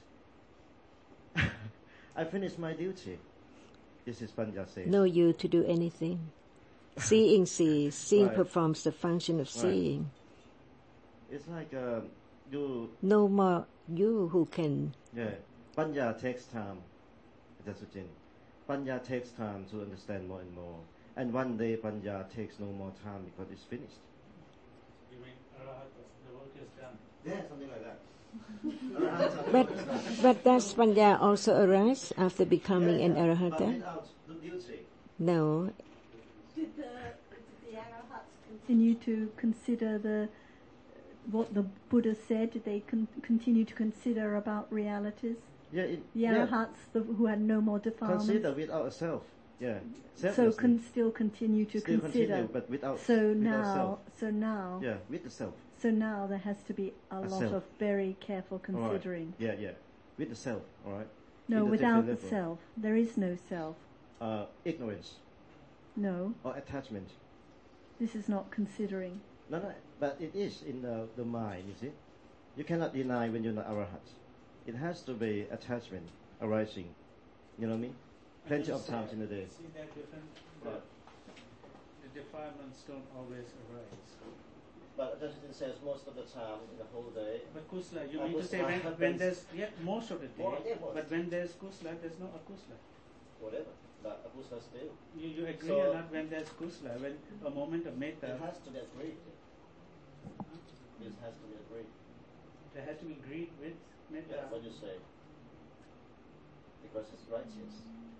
S9: I finished my duty. This is Panya says.
S2: No you to do anything. Seeing sees. Seeing
S9: Right.
S2: performs the function of
S9: Right.
S2: seeing.
S9: It's like uh, you.
S2: No more you who can.
S9: Yeah, Panya takes time. That's the thing. Panya takes time to understand more and more. And one day Panya takes no more time because it's finished.
S3: You mean Arahata, the work is done?
S9: Yeah, something like that.
S2: But but does panya also arise after becoming
S9: yeah,
S2: an
S9: yeah,
S2: arahata?
S9: But without the duty.
S2: No.
S6: Did the, did the arahats
S7: Continue to consider the what the Buddha said. Did they con- continue to consider about realities?
S9: Yeah, it,
S7: The
S9: yeah.
S7: arahats the, who had no more defilements.
S9: Consider without a self. Yeah.
S7: So
S9: Selflessly.
S7: can still continue to
S9: Still
S7: consider.
S9: continue, but without.
S7: so
S9: without
S7: now,
S9: self.
S7: so now,
S9: Yeah, with the self.
S7: so now there has to be a,
S9: A
S7: lot
S9: self.
S7: of very careful
S9: All right.
S7: considering.
S9: Yeah, yeah. With the self. All right.
S7: No,
S9: In the
S7: without the
S9: different level.
S7: self, there is no self.
S9: Uh, ignorance
S7: No,
S9: or attachment.
S7: this is not considering.
S9: No, no, but it is in the, the mind, you see. You cannot deny when you're not arahat. It has to be attachment arising. You know what I mean? Plenty of times in a day.
S3: See that different? The,
S9: Right.
S3: the defilements don't always arise.
S9: But Justin says most of the time in the whole day.
S3: But kusla, you
S9: Uh,
S3: mean to say
S9: kusla
S3: when,
S9: happens-
S3: when there's, yeah, most of the day,
S9: More, yeah, most.
S3: but when there's kusla, there's no akusla.
S9: Whatever. But akusla still.
S3: You, you agree
S9: So-
S3: or not when there's kusla, when a moment of metta,
S9: It has to be agreed. This has to be agreed.
S3: there has to be greed with metta.
S9: That's what you say. Because it's righteous.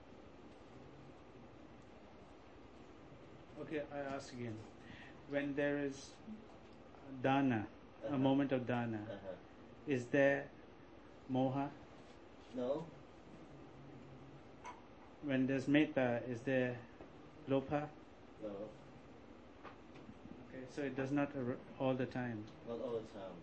S3: Okay, I ask again. When there is dana,
S9: Uh-huh.
S3: a moment of dana,
S9: Uh-huh.
S3: is there moha?
S9: No?
S3: When there's metta, is there lopa?
S9: No.
S3: Okay, so it does not ar- all the time.
S9: Not all the time.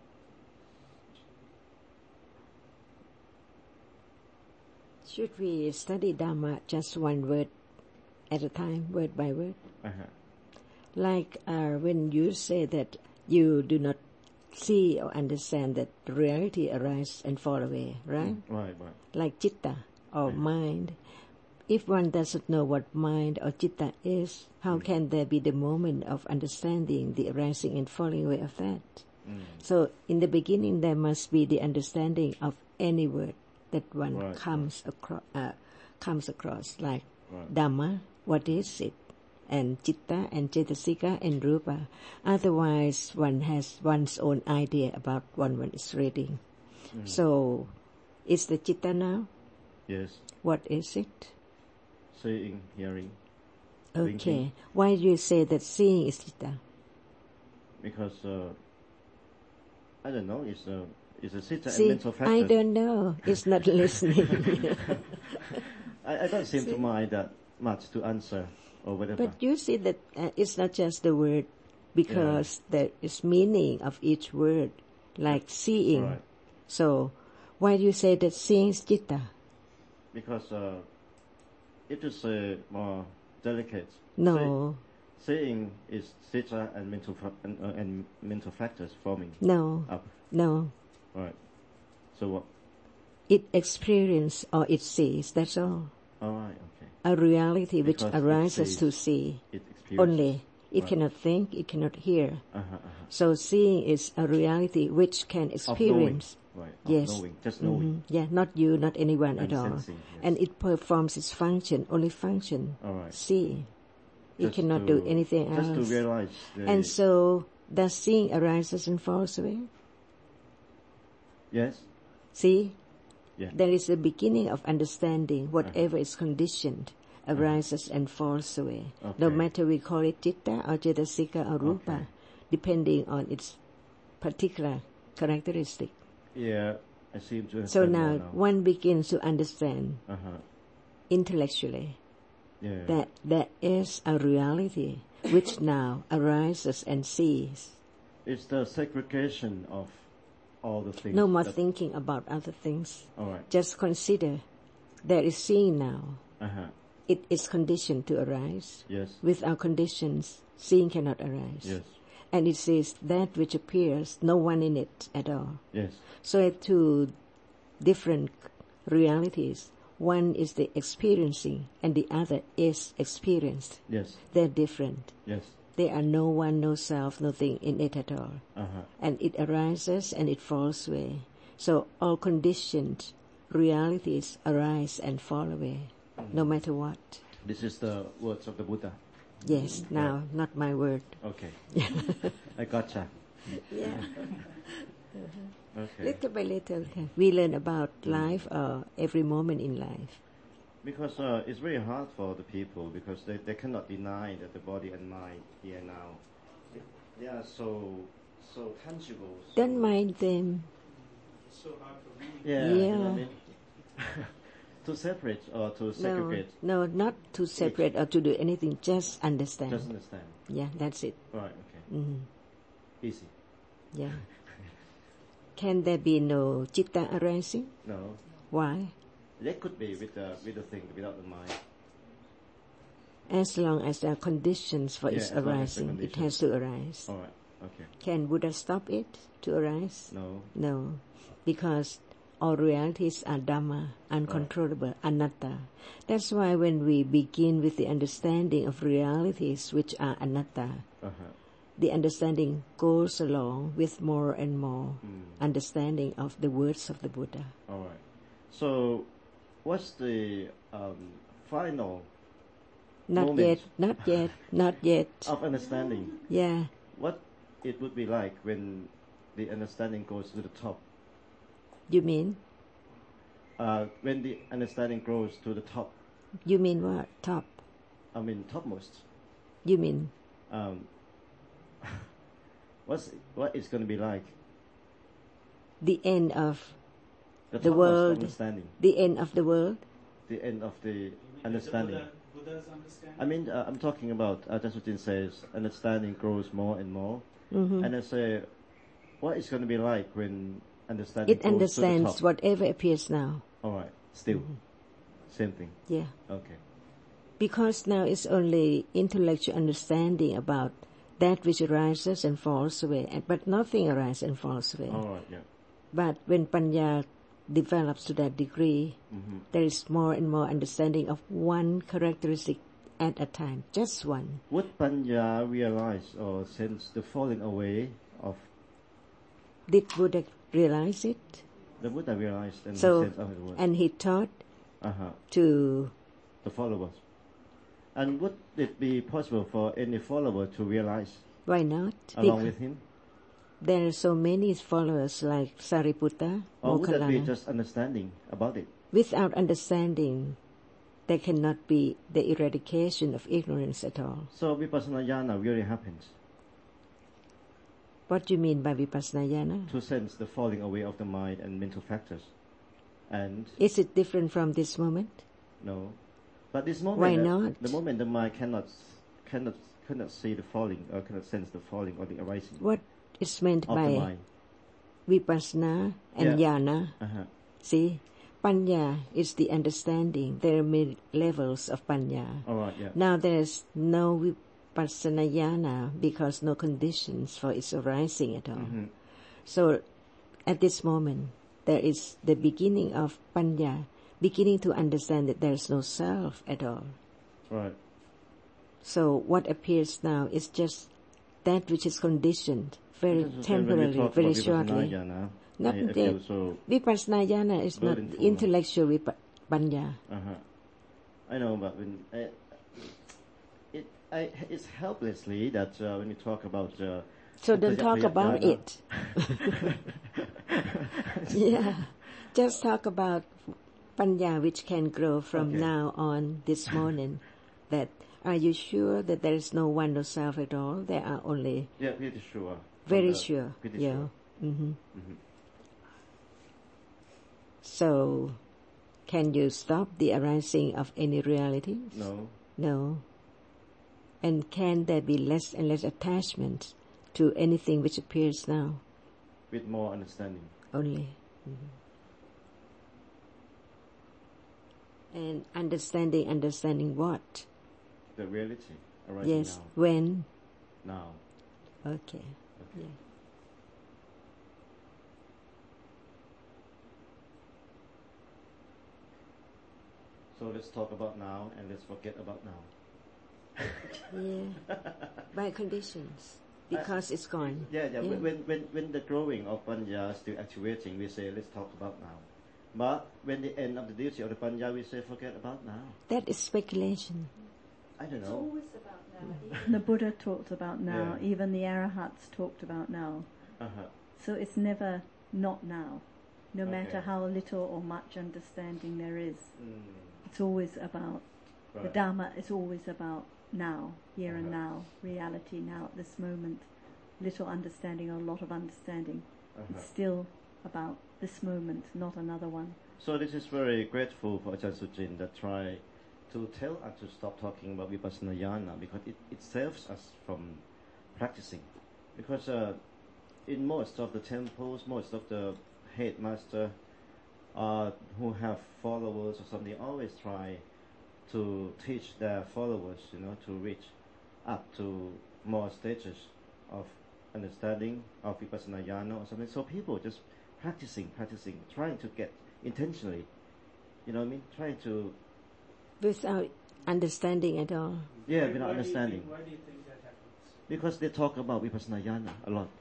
S2: Should we study Dhamma just one word at a time, word by word?
S9: Uh-huh.
S2: Like uh, when you say that you do not see or understand that reality arises and fall away, right?
S9: Right, right.
S2: Like citta or
S9: Yeah.
S2: mind. If one doesn't know what mind or citta is, how
S9: Mm.
S2: can there be the moment of understanding the arising and falling away of that?
S9: Mm.
S2: So in the beginning there must be the understanding of any word that one
S9: Right,
S2: comes across, uh, comes across, like
S9: Right.
S2: Dhamma, what is it? And Citta and Cetasika and Rupa. Otherwise one has one's own idea about what one is reading.
S9: Mm.
S2: So is the Citta now?
S9: Yes.
S2: What is it?
S9: Seeing, hearing.
S2: Okay.
S9: Thinking.
S2: Why do you say that seeing is Citta?
S9: Because, uh, I don't know, it's a, it's a citta and
S2: See,
S9: mental factor.
S2: I don't know. It's not listening.
S9: I, I don't seem
S2: See?
S9: to mind that much to answer or whatever.
S2: But you see that uh, it's not just the word, because there is meaning of each word, like seeing.
S9: Right.
S2: So why do you say that seeing is citta?
S9: Because uh, it is uh, more delicate.
S2: No,
S9: See, seeing is citta and mental fa- and, uh, and mental factors forming
S2: no,
S9: up.
S2: no.
S9: Right. So what?
S2: It experience or it sees, that's all.
S9: All right. Okay.
S2: A reality which
S9: Because it
S2: arises
S9: sees,
S2: to see
S9: It experiences.
S2: only. It
S9: Right.
S2: cannot think, it cannot hear.
S9: Uh-huh, uh-huh.
S2: So seeing is a reality which can experience.
S9: Right. Of
S2: Yes.
S9: knowing. Just knowing.
S2: Mhm. Yeah, not you, not anyone
S9: And
S2: at all.
S9: sensing, yes.
S2: And it performs its function, only function.
S9: All right.
S2: See. It
S9: Just
S2: cannot
S9: to-
S2: do anything
S9: Just
S2: else.
S9: to realize. The,
S2: And so, does seeing arises and falls away?
S9: Yes.
S2: See?
S9: Yeah.
S2: There is a beginning of understanding. Whatever is conditioned arises and falls away.
S9: Okay.
S2: No matter we call it citta or cetasika or rupa,
S9: Okay.
S2: depending on its particular characteristic.
S9: Yeah, I seem to
S2: So
S9: understand
S2: now,
S9: more now.
S2: one begins to understand
S9: Uh-huh.
S2: intellectually
S9: Yeah.
S2: that there is a reality which now arises and sees.
S9: It's the segregation of all the things.
S2: No more
S9: that-
S2: thinking about other things.
S9: All right.
S2: Just consider there is seeing now.
S9: Uh-huh.
S2: It is conditioned to arise.
S9: Yes.
S2: Without conditions, seeing cannot arise.
S9: Yes.
S2: And it says that which appears, no one in it at all.
S9: Yes.
S2: So I have two different realities. One is the experiencing and the other is experienced.
S9: Yes.
S2: They're different.
S9: Yes.
S2: There are no one, no self, nothing in it at all.
S9: Uh-huh.
S2: And it arises and it falls away. So all conditioned realities arise and fall away, no matter what.
S9: This is the words of the Buddha.
S2: Yes, now, not my word.
S9: Okay. I gotcha.
S2: Yeah.
S9: Okay.
S2: Little by little, we learn about life or every moment in life.
S9: Because uh, it's very hard for the people because they, they cannot deny that the body and mind here now, they, they are so so tangible. So
S2: Don't mind them.
S11: So hard for me.
S9: Yeah. You know what I
S2: Yeah.
S9: mean? To separate or to
S2: No,
S9: segregate.
S2: no, not to separate or to do anything, just understand.
S9: Just understand.
S2: Yeah, that's it.
S9: Right. Okay.
S2: Mhm.
S9: Easy.
S2: Yeah. Can there be no citta arising?
S9: No.
S2: Why?
S9: There could be with the with the thing without the mind.
S2: As long as there are conditions for
S9: Yeah,
S2: its
S9: as long as the
S2: arising, it
S9: conditions.
S2: has to arise.
S9: All right. Okay.
S2: Can Buddha stop it to arise?
S9: No.
S2: No, because all realities are Dhamma, uncontrollable, anatta. That's why when we begin with the understanding of realities which are anatta,
S9: Uh-huh.
S2: the understanding goes along with more and more
S9: Mm.
S2: understanding of the words of the Buddha.
S9: All right. So, what's the um, final
S2: Not
S9: moment
S2: yet, not yet, not yet.
S9: of understanding?
S2: Yeah,
S9: What it would be like when the understanding goes to the top?
S2: you mean?
S9: Uh, when the understanding grows to the top,
S2: You mean what? Top.
S9: I mean topmost.
S2: You mean?
S9: Um, what's what it's going to be like?
S2: The end of
S9: The,
S2: the
S9: topmost
S2: world.
S9: understanding,
S2: The end of the world?
S9: the end of the
S11: You mean
S9: understanding.
S11: The Buddha, Buddha's understanding?
S9: I mean, uh, I'm talking about, uh, Jasudin says, understanding grows more and more.
S2: Mhm.
S9: And I say, what is going to be like when understanding
S2: It
S9: goes
S2: understands
S9: to the top?
S2: whatever appears now.
S9: All right, still,
S2: Mhm.
S9: same thing.
S2: Yeah.
S9: Okay.
S2: Because now it's only intellectual understanding about that which arises and falls away, and- but nothing arises and falls away.
S9: All right, yeah.
S2: But when Panya develops to that degree,
S9: Mm-hmm.
S2: there is more and more understanding of one characteristic at a time, just one.
S9: Would Panya realize or sense the falling away of
S2: Did Buddha realize it?
S9: the Buddha realized and
S2: So,
S9: he said afterwards?
S2: and he taught
S9: Uh-huh.
S2: to,
S9: The followers. And would it be possible for any follower to realize
S2: why not?
S9: along
S2: Bec-
S9: with him?
S2: There are so many followers like Sariputta,
S9: Or would that be
S2: Moggallana.
S9: just understanding about it?
S2: Without understanding, there cannot be the eradication of ignorance at all.
S9: So Vipassana Jnana really happens
S2: What do you mean by Vipassana Jnana?
S9: to sense the falling away of the mind and mental factors. And
S2: Is it different from this moment?
S9: no. But this moment,
S2: Why
S9: uh,
S2: not?
S9: the moment the mind cannot cannot cannot see the falling or cannot sense the falling or the arising
S2: What is meant
S9: of the
S2: by
S9: mind.
S2: Vipassana and
S9: Yeah.
S2: Jnana?
S9: Uh-huh.
S2: See, Panya is the understanding. There are many levels of Panya.
S9: All right, yeah.
S2: Now there's no Vipassana Jnana because no conditions for its arising at all.
S9: Mhm.
S2: So at this moment, there is the beginning of Panya, beginning to understand that there is no self at all.
S9: Right.
S2: So what appears now is just that which is conditioned, very
S9: Because when we
S2: temporarily,
S9: talk
S2: very
S9: about Vipassana
S2: shortly.
S9: Jnana,
S2: Not
S9: I, I
S2: the-
S9: feel so.
S2: Vipassana Jnana is not
S9: burdenful.
S2: intellectual vipa- Panya.
S9: Uh-huh. I know, but when I, it, I, it's helplessly that uh, when you talk about. Uh,
S2: So don't talk
S9: Jnana-
S2: about
S9: Jnana-
S2: it. Yeah, just talk about panya which can grow from
S9: Okay.
S2: now on this morning. That are you sure that there is no one no self at all? There are only
S9: Yeah, pretty sure.
S2: very
S9: From the-
S2: sure.
S9: Pretty
S2: yeah.
S9: sure.
S2: hmm
S9: Mhm.
S2: So, can you stop the arising of any realities?
S9: No.
S2: No. And can there be less and less attachment to anything which appears now?
S9: With more understanding.
S2: Only. Mhm. And understanding, understanding what?
S9: The reality arising
S2: Yes.
S9: now.
S2: When?
S9: Now.
S2: Okay.
S9: Okay.
S2: Yeah.
S9: So let's talk about now and let's forget about now.
S2: Yeah. By conditions. Because it's gone.
S9: Yeah, yeah.
S2: Yeah.
S9: When, when, when the growing of panya is still activating, we say let's talk about now. But when the end of the duty of the panya, we say forget about now.
S2: That is speculation.
S9: I don't
S6: It's
S9: know.
S6: always about now.
S7: The Buddha talked about now.
S9: Yeah.
S7: Even the Arahats talked about now.
S9: Uh-huh.
S7: So it's never not now, no matter
S9: Okay.
S7: how little or much understanding there is.
S9: Mm.
S7: It's always about the
S9: Right.
S7: Dharma is always about now, here and
S9: Uh-huh.
S7: now, reality now at this moment. Little understanding or a lot of understanding.
S9: Uh-huh.
S7: It's still about this moment, not another one.
S9: So this is very grateful for Ajahn Sujin that try to tell us to stop talking about Vipassana Jnana because it, it saves us from practicing. Because uh, in most of the temples, most of the headmaster uh, who have followers or something always try to teach their followers, you know, to reach up to more stages of understanding of Vipassana Jnana or something. So people just practicing, practicing, trying to get intentionally, you know what I mean, trying to
S2: Without understanding at all.
S9: yeah,
S11: Why-
S9: without
S11: why do you
S9: understanding.
S11: think- Why do you think that happens?
S9: Because they talk about Vipassana Jnana a lot.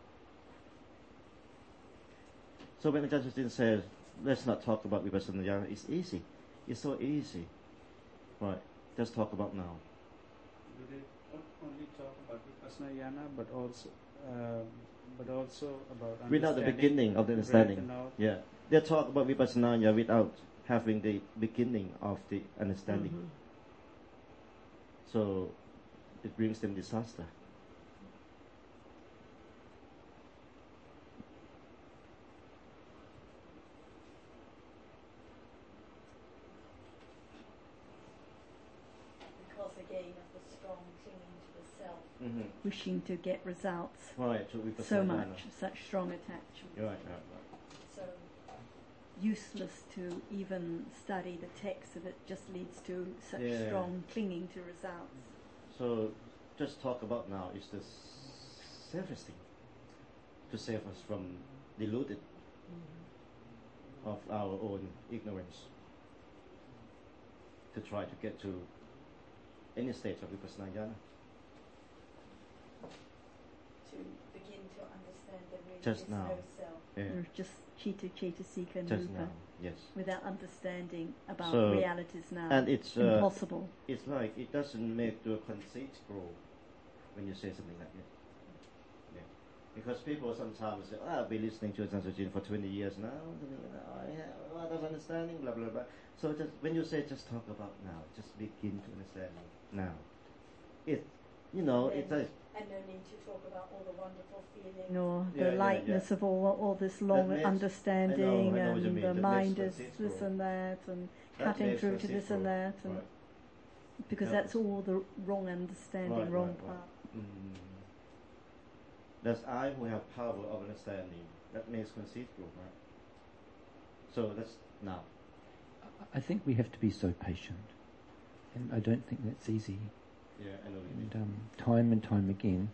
S9: So when Ajahn Sujin says, let's not talk about Vipassana Jnana, it's easy. It's so easy. Right. Just talk about now.
S3: Do they not only talk about Vipassana Jnana, but also, um, but also about
S9: Without the
S3: understanding,
S9: beginning of the understanding.
S3: right, and all?
S9: Yeah. They talk about Vipassana Jnana without having the beginning of the understanding.
S2: Mhm.
S9: So it brings them disaster.
S6: Because again of the strong clinging to the self.
S9: Mm-hmm.
S7: Wishing to get results.
S9: Right, to Vipassana
S7: So
S9: Jnana.
S7: much, such strong attachment.
S9: Right, right, right.
S6: So
S7: Useless to even study the text if it just leads to such
S9: Yeah.
S7: strong clinging to results.
S9: So just talk about now is the safest thing to save us from deluded of our own ignorance to try to get to any stage of Vipassana Jnana.
S6: to begin to understand there really
S9: Just
S6: is
S9: now.
S6: no self.
S9: Yeah.
S7: Or just Chitta, Chaita, Sika, and
S9: Just
S7: Rupa.
S9: now, yes.
S7: Without understanding about
S9: So-
S7: realities now.
S9: And it's uh,
S7: impossible.
S9: It's like it doesn't make the conceit grow when you say something like that. Yeah. Because people sometimes say, oh, I've been listening to Ajahn Sujin for twenty years now, I have a lot of understanding, blah, blah, blah. So just when you say just talk about now, just begin to understand now. It, you know,
S6: And
S9: it's
S6: then-
S9: like,
S6: And no need to talk about all the wonderful feelings.
S7: Nor
S9: Yeah,
S7: the
S9: yeah,
S7: lightness
S9: yeah.
S7: of all all this long
S9: makes-
S7: understanding
S9: I know, I know what you
S7: and
S9: mean.
S7: the
S9: That
S7: mind
S9: makes
S7: is
S9: conceit
S7: this
S9: grow.
S7: and that and
S9: that
S7: cutting
S9: makes
S7: through to
S9: conceit
S7: this and
S9: grow.
S7: that and
S9: Right.
S7: because
S9: Yeah.
S7: that's all the wrong understanding,
S9: Right,
S7: wrong
S9: right, right.
S7: path.
S9: Mm. That's I who have power of understanding. That makes conceit grow, right? So that's now.
S4: I think we have to be so patient, and I don't think that's easy.
S9: Yeah, I know what you mean.
S4: And um, time and time again,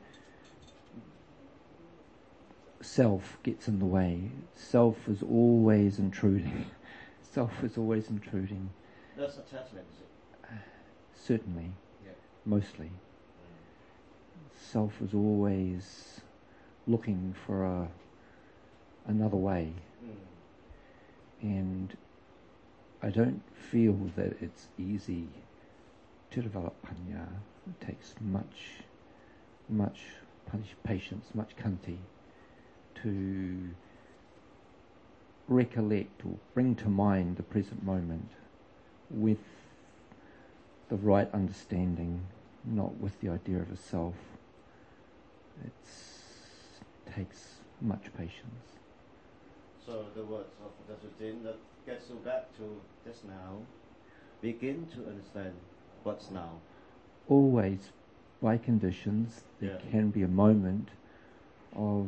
S4: self gets in the way. Self is always intruding. Self is always intruding.
S9: That's attachment, is it?
S4: Certainly,
S9: Yeah.
S4: mostly. Self is always looking for a another way,
S9: Mm.
S4: and I don't feel that it's easy to develop panya. It takes much, much patience, much kanti to recollect or bring to mind the present moment with the right understanding, not with the idea of a self. It takes much patience.
S9: So the words of Dasujin that gets you back to just now, begin to understand what's now.
S4: Always, by conditions, there
S9: Yeah.
S4: can be a moment of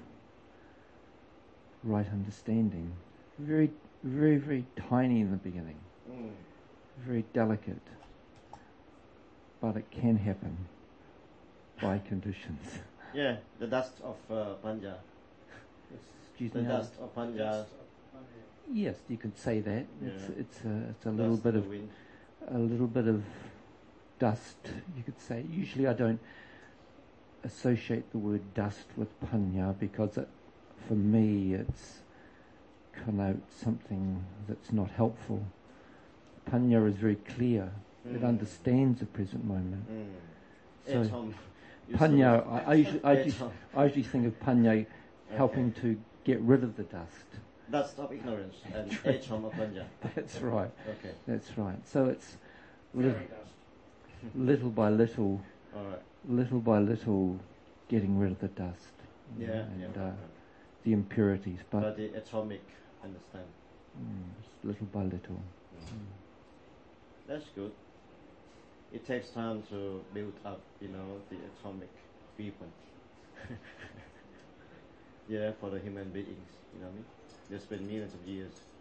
S4: right understanding. Very, very, very tiny in the beginning.
S9: Mm.
S4: Very delicate. But it can happen by conditions.
S9: Yeah, the dust of uh, Panya.
S4: Excuse
S9: the
S4: me.
S9: dust of Panya.
S4: Yes, you could say that.
S9: Yeah.
S4: It's it's a it's a little
S9: Dust
S4: bit
S9: of
S4: of
S9: the wind.
S4: a little bit of dust. You could say. Usually, I don't associate the word dust with panya because it, for me, it's connotes something that's not helpful. Panya is very clear.
S9: Mm.
S4: It understands the present moment.
S9: Mm.
S4: So
S9: Etom. You
S4: panya,
S9: still-
S4: I, I, usually, I, usually,
S9: Etom.
S4: I usually think of panya helping
S9: Okay.
S4: to get rid of the dust.
S9: Dust of ignorance and
S4: True.
S9: Etom of Panya.
S4: That's right.
S9: Okay.
S4: That's right. So it's li-
S11: Fairy dust.
S4: little by little,
S9: All right.
S4: little by little, getting rid of the dust. you know,
S9: Yeah.
S4: and
S9: yeah.
S4: uh, the impurities, but
S9: But the atomic understand.
S4: mm, it's little by little.
S9: Mm. That's good. It takes time to build up, you know, the atomic weapon. Yeah, for the human beings, you know what I mean? They spend millions of years